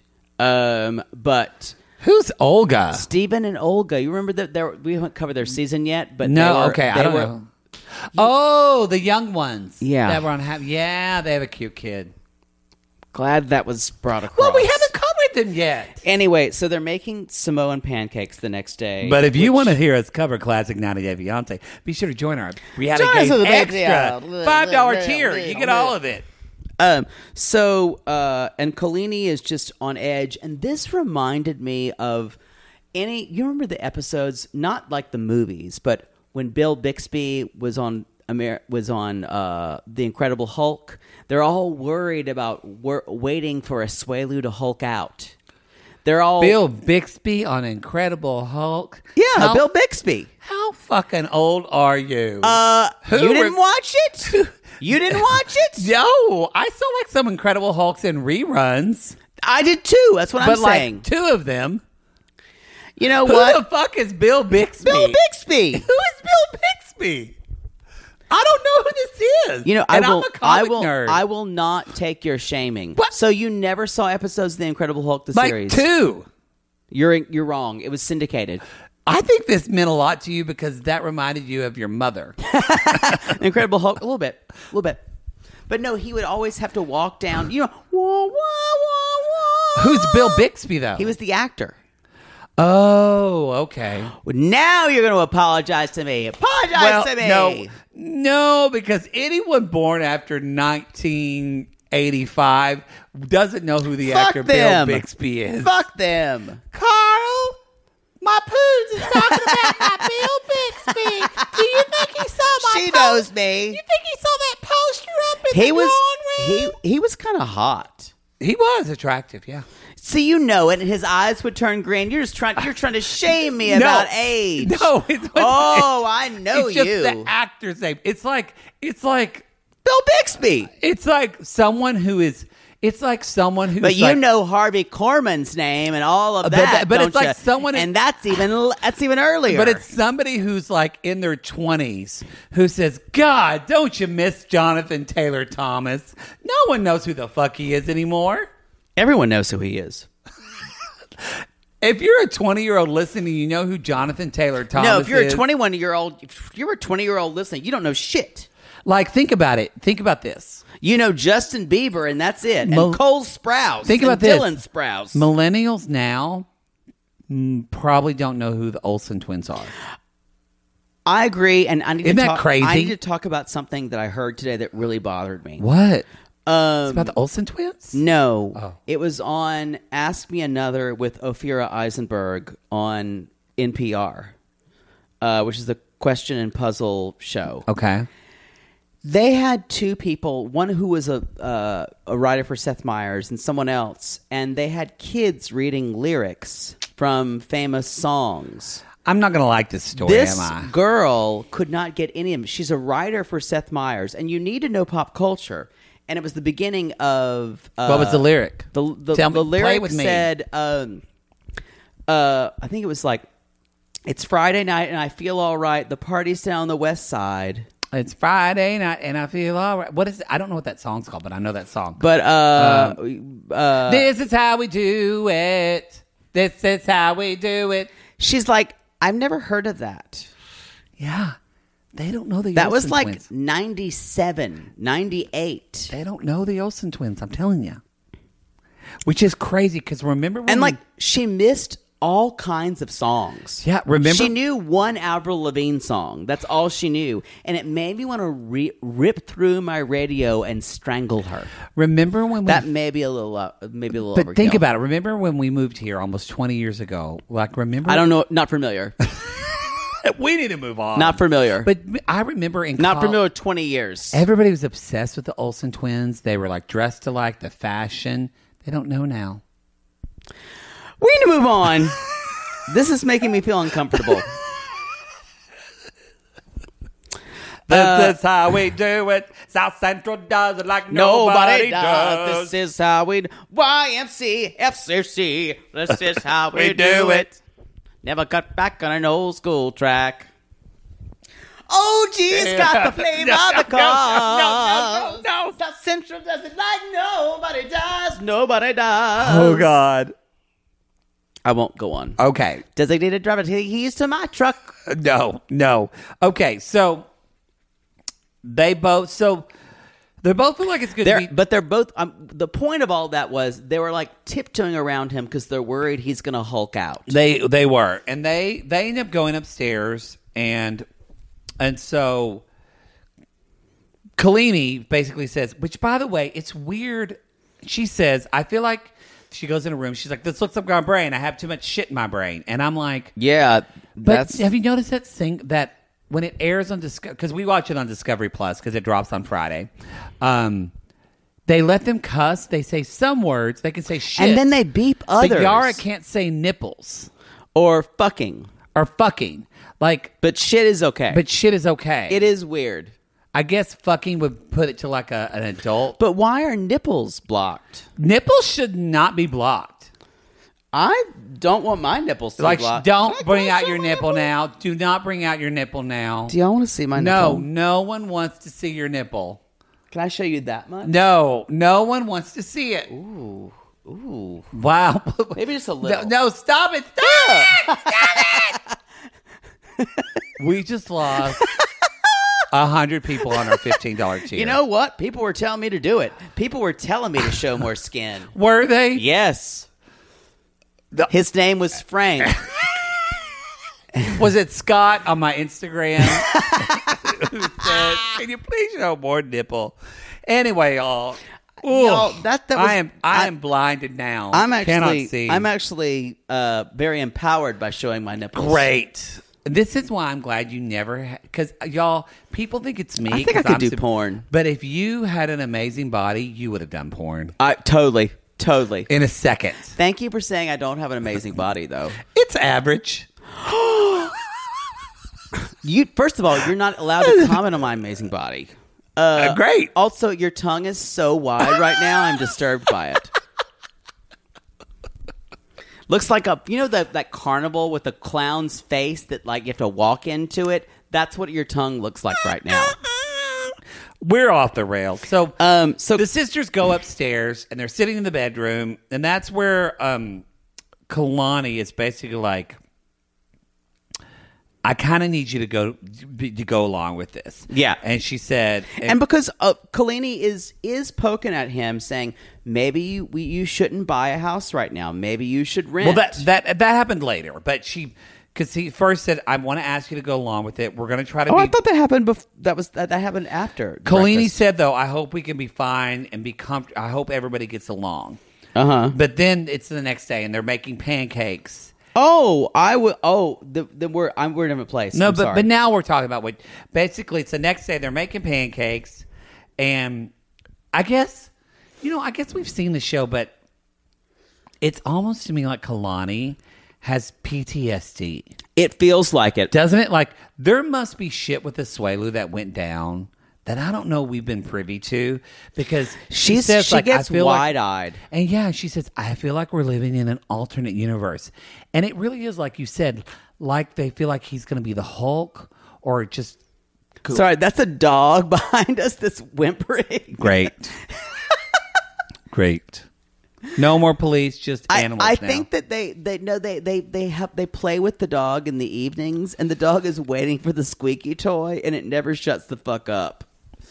But who's Olga? Stephen and Olga. You remember that? We haven't covered their season yet, but I don't know. Oh, the young ones. Yeah, that were on. They have a cute kid. Glad that was brought across. Well, we haven't covered them yet. Anyway, so they're making Samoan pancakes the next day. But if you want to hear us cover classic 90 Day Beyonce, be sure to join our Reality Games Extra $5 tier. You get all of it. And Collini is just on edge, and this reminded me of you remember the episodes, not like the movies, but when Bill Bixby was on The Incredible Hulk. They're all worried about waiting for Asuelu to Hulk out. They're all Bill Bixby on Incredible Hulk. Yeah, Bill Bixby. How fucking old are you? You didn't watch it? You didn't watch it? No, I saw like some Incredible Hulks in reruns. I did too. That's what I'm saying. Like 2 of them. You know Who what? the fuck is Bill Bixby? Bill Bixby. Who is Bill Bixby? I don't know who this is. You know, I'm a comic nerd. I will not take your shaming. What? So you never saw episodes of The Incredible Hulk, the like series? 2. You're wrong. It was syndicated. I think this meant a lot to you because that reminded you of your mother. Incredible Hulk, a little bit. But no, he would always have to walk down. You know, wah, wah, wah, wah. Who's Bill Bixby though? He was the actor. Oh, okay. Well, now you're going to apologize to me. Apologize to me. No, because anyone born after 1985 doesn't know who the actor them. Bill Bixby is. Fuck them. Carl, my poons is talking about my Bill Bixby. Do you think he saw my She knows me. You think he saw that poster up in the lawn room? He was kind of hot. He was attractive, yeah. See, you know it, and his eyes would turn green. You're trying to shame me about age. No, I know it's just you. the actor's name. It's like Bill Bixby. It's like someone who is. It's like someone who's. But you like, know Harvey Korman's name and all of that. But don't it's like you? someone, and that's even earlier. But it's somebody who's like in their 20s who says, "God, don't you miss Jonathan Taylor Thomas?" No one knows who the fuck he is anymore. Everyone knows who he is. If you're a 20-year-old listening, you know who Jonathan Taylor Thomas is. No, if you're a 21-year-old listening, you don't know shit. Like, think about it. Think about this. You know Justin Bieber, and that's it. And Cole Sprouse. Think about Dylan this. Sprouse. Millennials now probably don't know who the Olsen twins are. I agree, and I need Isn't to that talk, crazy? I need to talk about something that I heard today that really bothered me. What? It's about the Olsen twins? No. Oh. It was on Ask Me Another with Ophira Eisenberg on NPR, which is the question and puzzle show. Okay. They had 2 people, one who was a writer for Seth Meyers and someone else, and they had kids reading lyrics from famous songs. I'm not going to like this story, This am I? girl could not get any of them. She's a writer for Seth Meyers, and you need to know pop culture. And it was the beginning of... what was the lyric? The Tell me, lyric play with me. said, I think it was like, it's Friday night and I feel all right. The party's down the west side. It's Friday night and I feel all right. What is it? I don't know what that song's called, but I know that song. But this is how we do it. This is how we do it. She's like, I've never heard of that. Yeah. They don't know the That Olsen was like twins. 97, 98. They don't know the Olsen twins, I'm telling you. Which is crazy because remember when And like, she missed all kinds of songs. Yeah, remember? She knew one Avril Lavigne song. That's all she knew. And it made me want to rip through my radio and strangle her. Remember when we... That may be a little But overkill. think about it. Remember when we moved here almost 20 years ago? Like, remember... I don't know. Not familiar. We need to move on. Not familiar. But I remember in Not familiar with 20 years. everybody was obsessed with the Olsen twins. They were like dressed alike, the fashion. They don't know now. We need to move on. This is making me feel uncomfortable. This is how we do it. South Central does it like nobody does. This is how we YMC, FCC. This is how we do it. Never cut back on an old school track. Oh, geez, got the flavor of the car. No. South Central does it like nobody does. Nobody does. Oh, God. I won't go on. Okay. Designated driver, take keys to my truck. No. Okay, so they both feel like it's good to be... But they're both... the point of all that was they were like tiptoeing around him because they're worried he's going to Hulk out. They were. And they end up going upstairs and so... Kalini basically says, which by the way, it's weird. She says, I feel like she goes in a room. She's like, this looks like my brain. I have too much shit in my brain. And I'm like, yeah, but have you noticed that thing that when it airs on Discovery, because we watch it on Discovery Plus because it drops on Friday, they let them cuss. They say some words. They can say shit. And then they beep others. But Yara can't say nipples. Or fucking. Like, but shit is okay. It is weird. I guess fucking would put it to like an adult. But why are nipples blocked? Nipples should not be blocked. I don't want my nipples to be blocked. Don't bring out your nipple now. Do not bring out your nipple now. Do y'all want to see my nipple? No one wants to see your nipple. Can I show you that much? No one wants to see it. Ooh. Wow. Maybe just a little. No, stop it. Stop it. We just lost 100 people on our $15 tier. You know what? People were telling me to do it. People were telling me to show more skin. Were they? Yes. His name was Frank. Was it Scott on my Instagram? Who said, can you please show more nipple? Anyway, y'all. Y'all, I am blinded now. Cannot see. I'm actually very empowered by showing my nipples. Great. This is why I'm glad you never, because y'all, people think it's me. I think I could do porn. But if you had an amazing body, you would have done porn. Totally. In a second. Thank you for saying I don't have an amazing body, though. It's average. First of all, you're not allowed to comment on my amazing body. Great. Also, your tongue is so wide right now, I'm disturbed by it. Looks like that carnival with the clown's face that like you have to walk into it. That's what your tongue looks like right now. We're off the rails. So so the sisters go upstairs and they're sitting in the bedroom, and that's where Kalani is basically like, I kind of need you to go along with this. Yeah. And she said... And because Kalini is poking at him, saying, maybe you shouldn't buy a house right now. Maybe you should rent. Well, that happened later. But because he first said, I want to ask you to go along with it. We're going to try to I thought that happened that happened after. Kalini breakfast. said, though, I hope we can be fine and be comfortable. I hope everybody gets along. Uh-huh. But then it's the next day, and they're making pancakes. Oh, I would. Oh, we're in a different place. No, I'm sorry. but now we're talking about what basically it's the next day. They're making pancakes, and I guess we've seen the show, but it's almost to me like Kalani has PTSD. It feels like it, doesn't it? Like there must be shit with the Asuelu that went down that I don't know we've been privy to, because she says, she like, gets I feel wide-eyed. And yeah, she says, I feel like we're living in an alternate universe. And it really is, like you said, like they feel like he's going to be the Hulk or just... Cool. Sorry, that's a dog behind us that's whimpering. Great. No more police, just animals I now. think that they play with the dog in the evenings, and the dog is waiting for the squeaky toy, and it never shuts the fuck up.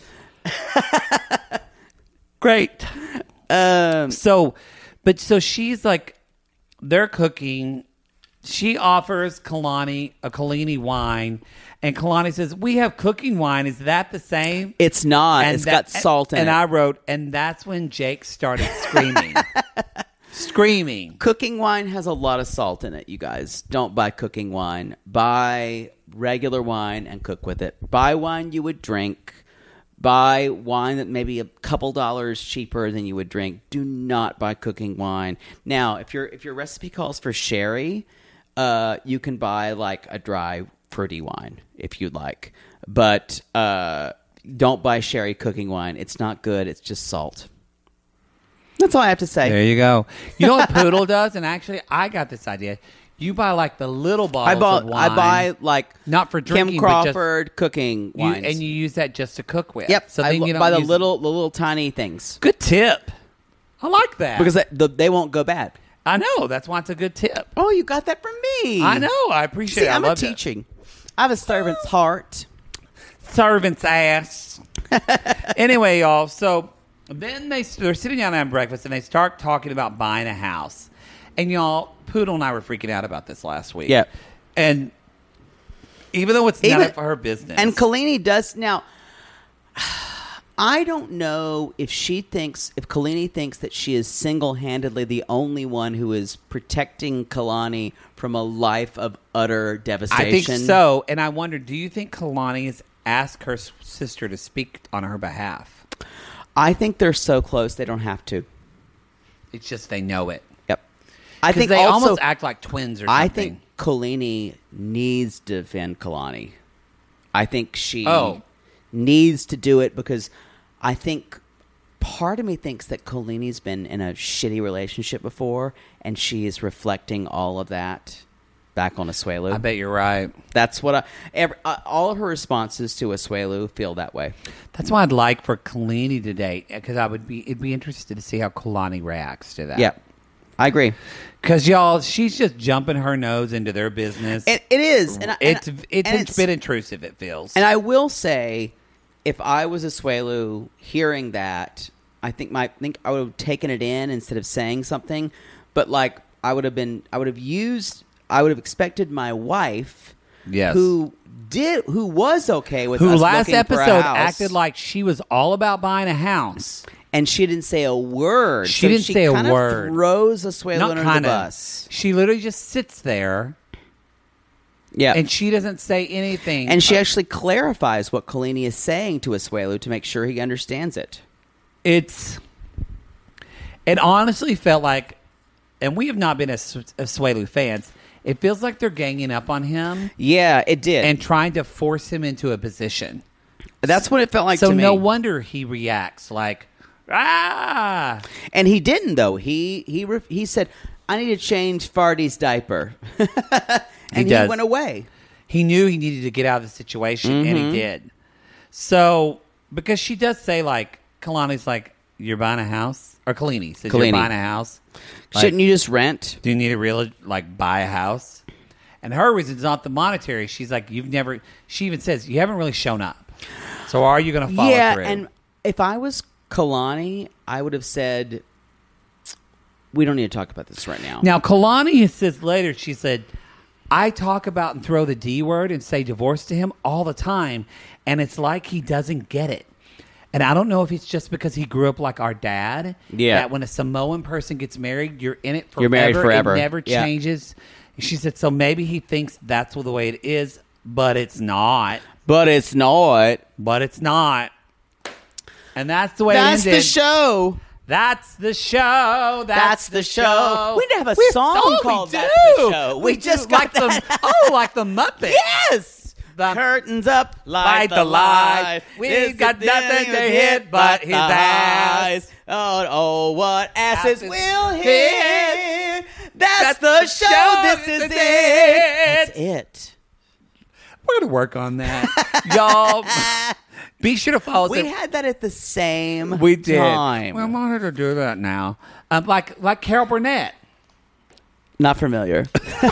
Great. So she's like, they're cooking. She offers Kalani a Kalini wine, and Kalani says, "We have cooking wine. Is that the same?" It's not. It's got salt in it. And I wrote, and that's when Jake started screaming. Screaming. Cooking wine has a lot of salt in it, you guys. Don't buy cooking wine. Buy regular wine and cook with it. Buy wine you would drink. Buy wine that may be a couple dollars cheaper than you would drink. Do not buy cooking wine. Now, if your recipe calls for sherry, you can buy like a dry fruity wine if you'd like. But don't buy sherry cooking wine. It's not good. It's just salt. That's all I have to say. There you go. You know what Poodle does? And actually, I got this idea. You buy like the little bottles of wine. I buy like not for drinking, Kim Crawford cooking wines, and you use that just to cook with. Yep. So then you don't buy the little tiny things. Good tip. I like that because they won't go bad. I know. That's why it's a good tip. Oh, you got that from me. I know. I appreciate it. I'm a teaching. I have a servant's heart. Servant's ass. Anyway, y'all. So then they're sitting down having breakfast, and they start talking about buying a house. And y'all, Poodle and I were freaking out about this last week. Yeah. And even though it's none of her business. And Kalini does now. I don't know if Kalani thinks that she is single-handedly the only one who is protecting Kalani from a life of utter devastation. I think so. And I wonder, do you think Kalani has asked her sister to speak on her behalf? I think they're so close they don't have to. It's just they know it. Yep. I think they also, almost act like twins or something. I think Kalani needs to defend Kalani. I think she needs to do it because I think part of me thinks that Kalani's been in a shitty relationship before, and she is reflecting all of that back on Asuelu. I bet you're right. That's what all of her responses to Asuelu feel that way. That's why I'd like for Kalani to date, because it'd be interested to see how Kalani reacts to that. Yeah, I agree. Because y'all, she's just jumping her nose into their business. It is, It's been intrusive. It feels. And I will say, if I was Asuelu hearing that, I think I would have taken it in instead of saying something. But like I would have expected my wife, yes, who was okay with who us last looking for a episode house, acted like she was all about buying a house, and she didn't say a word. She didn't say a word. Throws Asuelu under the bus. She literally just sits there. Yeah, and she doesn't say anything. And she actually clarifies what Kalani is saying to Asuelu to make sure he understands it. It honestly felt like, and we have not been Asuelu fans, it feels like they're ganging up on him. Yeah, it did. And trying to force him into a position. That's what it felt like to me. So no wonder he reacts like, ah! And he didn't, though. He said, I need to change Fardy's diaper. And he went away. He knew he needed to get out of the situation, and he did. So, because she does say, like, Kalani's like, you're buying a house? Or Kalani says, you're buying a house? Like, shouldn't you just rent? Do you need to really, like, buy a house? And her reason is not the monetary. She's like, she even says, you haven't really shown up. So are you going to follow through? Yeah, and if I was Kalani, I would have said, we don't need to talk about this right now. Now, Kalani says later, she said, I talk about and throw the D word and say divorce to him all the time, and it's like he doesn't get it. And I don't know if it's just because he grew up like our dad. Yeah. That when a Samoan person gets married, you're in it forever. You're married forever. It never changes. She said, so maybe he thinks that's the way it is, but it's not. But it's not. And that's the way that's it ended. The show. That's the show. That's the show. We need to have a song called That's the Show. We just got that. Like the Muppets. Yes. The curtains up, light the light. We got nothing to hit but his ass. Oh, what asses will hit. That's the show. This is it. That's it. We're going to work on that. Y'all, be sure to follow us. We had that at the same We did. time. We wanted to do that now. Like Carol Burnett. Not familiar.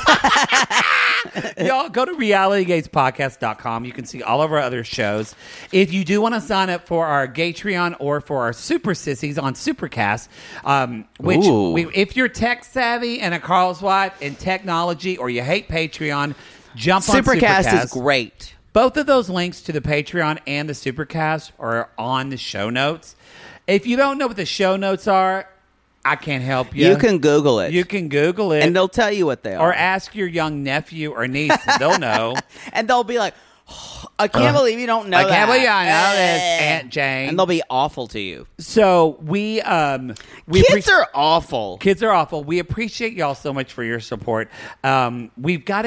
Y'all, go to realitygatespodcast.com. You can see all of our other shows. If you do want to sign up for our Gatreon or for our Super Sissies on Supercast, if you're tech savvy and a Carl's wife in technology, or you hate Patreon, jump on Supercast. Supercast is great. Both of those links to the Patreon and the Supercast are on the show notes. If you don't know what the show notes are, I can't help you. You can Google it. You can Google it. And they'll tell you what they are. Or ask your young nephew or niece. They'll know. And they'll be like, oh, I can't believe you don't know that. I can't believe I know this, Aunt Jane. And they'll be awful to you. So we Kids are awful. Kids are awful. We appreciate y'all so much for your support. We've got,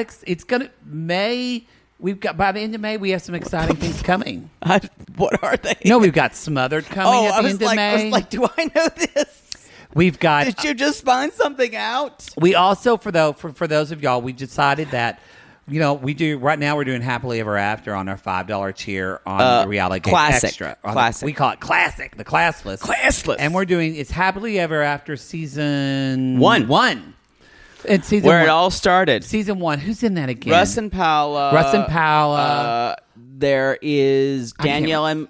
by the end of May, we have some exciting things coming. What are they? No, we've got Smothered coming at the end of May. I was like, do I know this? We've got. Did you just find something out? We also, for those of y'all, we decided that, we do right now. We're doing Happily Ever After on our $5 tier on the Reality Game Classic. Extra. Classic. We call it Classic, the Classless. Classless. And we're doing it's Happily Ever After season 1. It's season where 1. It all started. Season 1. Who's in that again? Russ and Paula. There is Danielle and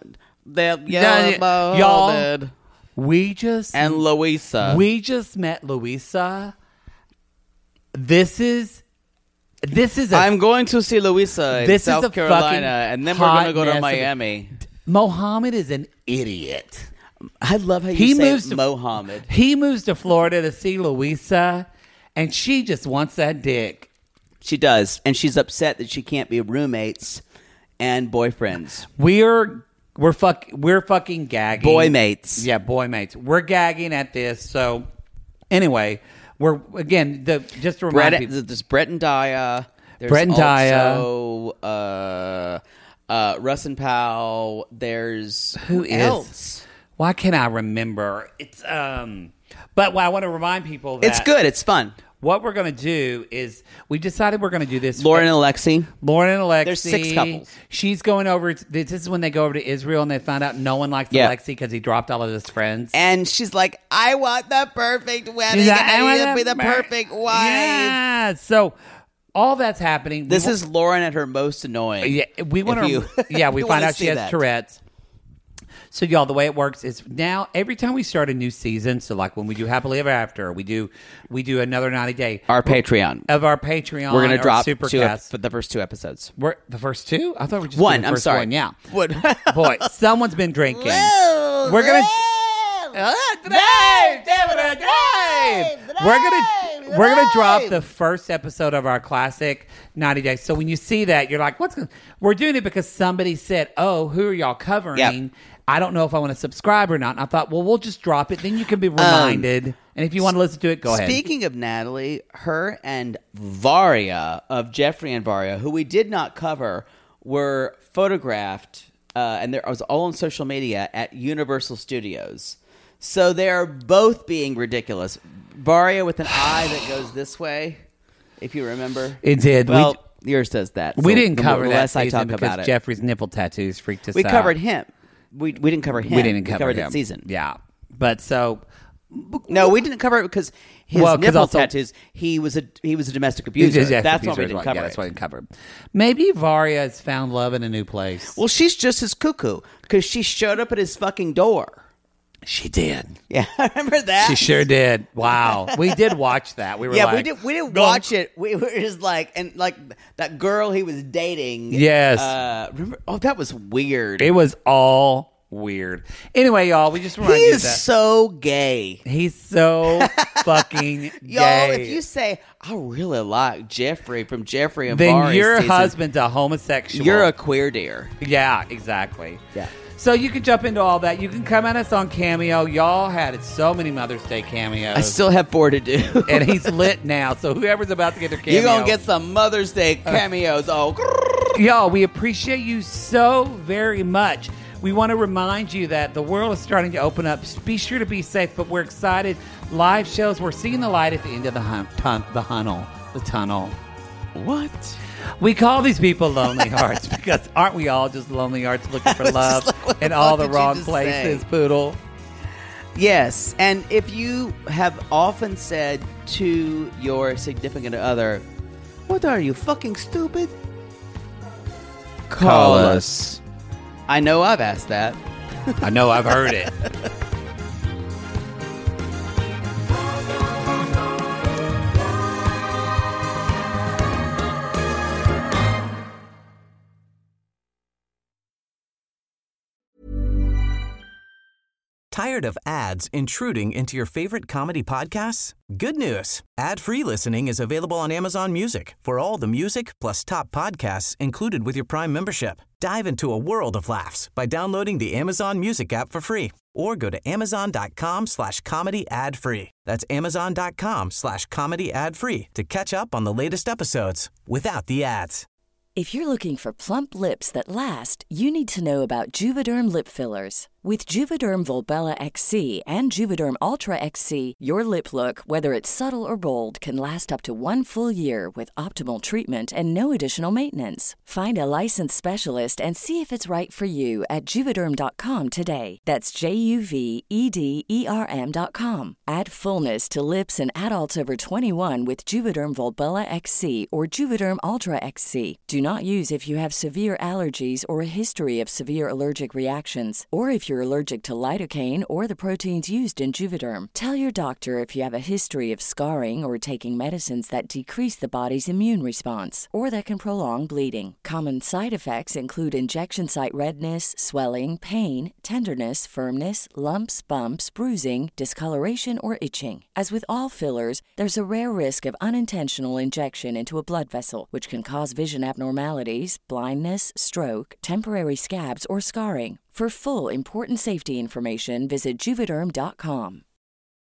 y'all. And Louisa. We just met Louisa. This is. I'm going to see Louisa in South Carolina, and then we're going to go to Miami. Mohammed is an idiot. I love how you He say moves to- Mohammed. He moves to Florida to see Louisa, and she just wants that dick. She does, and she's upset that she can't be roommates and boyfriends. We're fucking gagging. Boy mates. Yeah, boy mates. We're gagging at this. So anyway, we're again just to remind people. There's Brett and Daya. There's Brett and also, Russ and Powell. There's who else? Why can't I remember? It's but I want to remind people that It's good. It's fun. What we're going to do is we decided we're going to do this. Lauren and Alexi. There's 6 couples. She's going over. This is when they go over to Israel and they find out no one likes Alexi because he dropped all of his friends. And she's like, I want the perfect wedding. I I want want to be the perfect wife. Yeah. So all that's happening. This is Lauren at her most annoying. Yeah, we want to. Yeah, we find out she has Tourette's. So, y'all, the way it works is now every time we start a new season, so like when we do Happily Ever After, we do another 90-day. Our Patreon. Of our Patreon. We're going to drop Supercast. for the first 2 episodes. The first 2? I thought we were just one. doing the I'm first sorry. one. Yeah. One. Boy, someone's been drinking. We're going to... We're gonna drop the first episode of our classic 90 Days. So when you see that, you're like, we're doing it because somebody said, oh, who are y'all covering? Yep. I don't know if I want to subscribe or not. And I thought, well, we'll just drop it. Then you can be reminded. And if you want to listen to it, go ahead. Speaking of Natalie, her and Varia of Jeffrey and Varia, who we did not cover, were photographed, and it was all on social media at Universal Studios. So they're both being ridiculous. Varia with an eye that goes this way, if you remember. It did. Well, yours does that. We so didn't cover that less I season talk because about it. Jeffrey's nipple tattoos freaked us out. We covered him. We didn't cover him. We didn't cover covered him. that season. Yeah. But so... No, we didn't cover it because his nipple tattoos. He was a domestic abuser. That's why we didn't cover it. That's why we didn't cover it. Maybe Varia has found love in a new place. Well, she's just as cuckoo because she showed up at his fucking door. She did. Yeah, remember that? She sure did. Wow, we did watch that. We were like, we did watch it. We were just like that girl he was dating. Yes. Remember? Oh, that was weird. It was all weird. Anyway, y'all, we just remind he you is that so gay. he's so fucking gay. Y'all, if you say I really like Jeffrey from Jeffrey and then Barry's your season, husband's a homosexual. you're a queer deer. Yeah, exactly. Yeah. So you can jump into all that. You can come at us on Cameo. Y'all had so many Mother's Day cameos. I still have 4 to do. And he's lit now. So whoever's about to get their cameo. You're going to get some Mother's Day cameos. Y'all, we appreciate you so very much. We want to remind you that the world is starting to open up. Be sure to be safe, but we're excited. Live shows. We're seeing the light at the end of the tunnel. What? We call these people lonely hearts because aren't we all just lonely hearts looking for love in all the wrong places, Poodle? Yes, and if you have often said to your significant other, "What are you, fucking stupid?" Call us. I know I've asked that. I know I've heard it. Tired of ads intruding into your favorite comedy podcasts? Good news. Ad-free listening is available on Amazon Music for all the music plus top podcasts included with your Prime membership. Dive into a world of laughs by downloading the Amazon Music app for free or go to amazon.com/comedy ad-free. That's amazon.com/comedy ad-free to catch up on the latest episodes without the ads. If you're looking for plump lips that last, you need to know about Juvederm lip fillers. With Juvederm Volbella XC and Juvederm Ultra XC, your lip look, whether it's subtle or bold, can last up to 1 full year with optimal treatment and no additional maintenance. Find a licensed specialist and see if it's right for you at Juvederm.com today. That's JUVEDERM.com. Add fullness to lips in adults over 21 with Juvederm Volbella XC or Juvederm Ultra XC. Do not use if you have severe allergies or a history of severe allergic reactions, or if you're you're allergic to lidocaine or the proteins used in Juvederm. Tell your doctor if you have a history of scarring or taking medicines that decrease the body's immune response or that can prolong bleeding. Common side effects include injection site redness, swelling, pain, tenderness, firmness, lumps, bumps, bruising, discoloration, or itching. As with all fillers, there's a rare risk of unintentional injection into a blood vessel, which can cause vision abnormalities, blindness, stroke, temporary scabs, or scarring. For full, important safety information, visit Juvederm.com.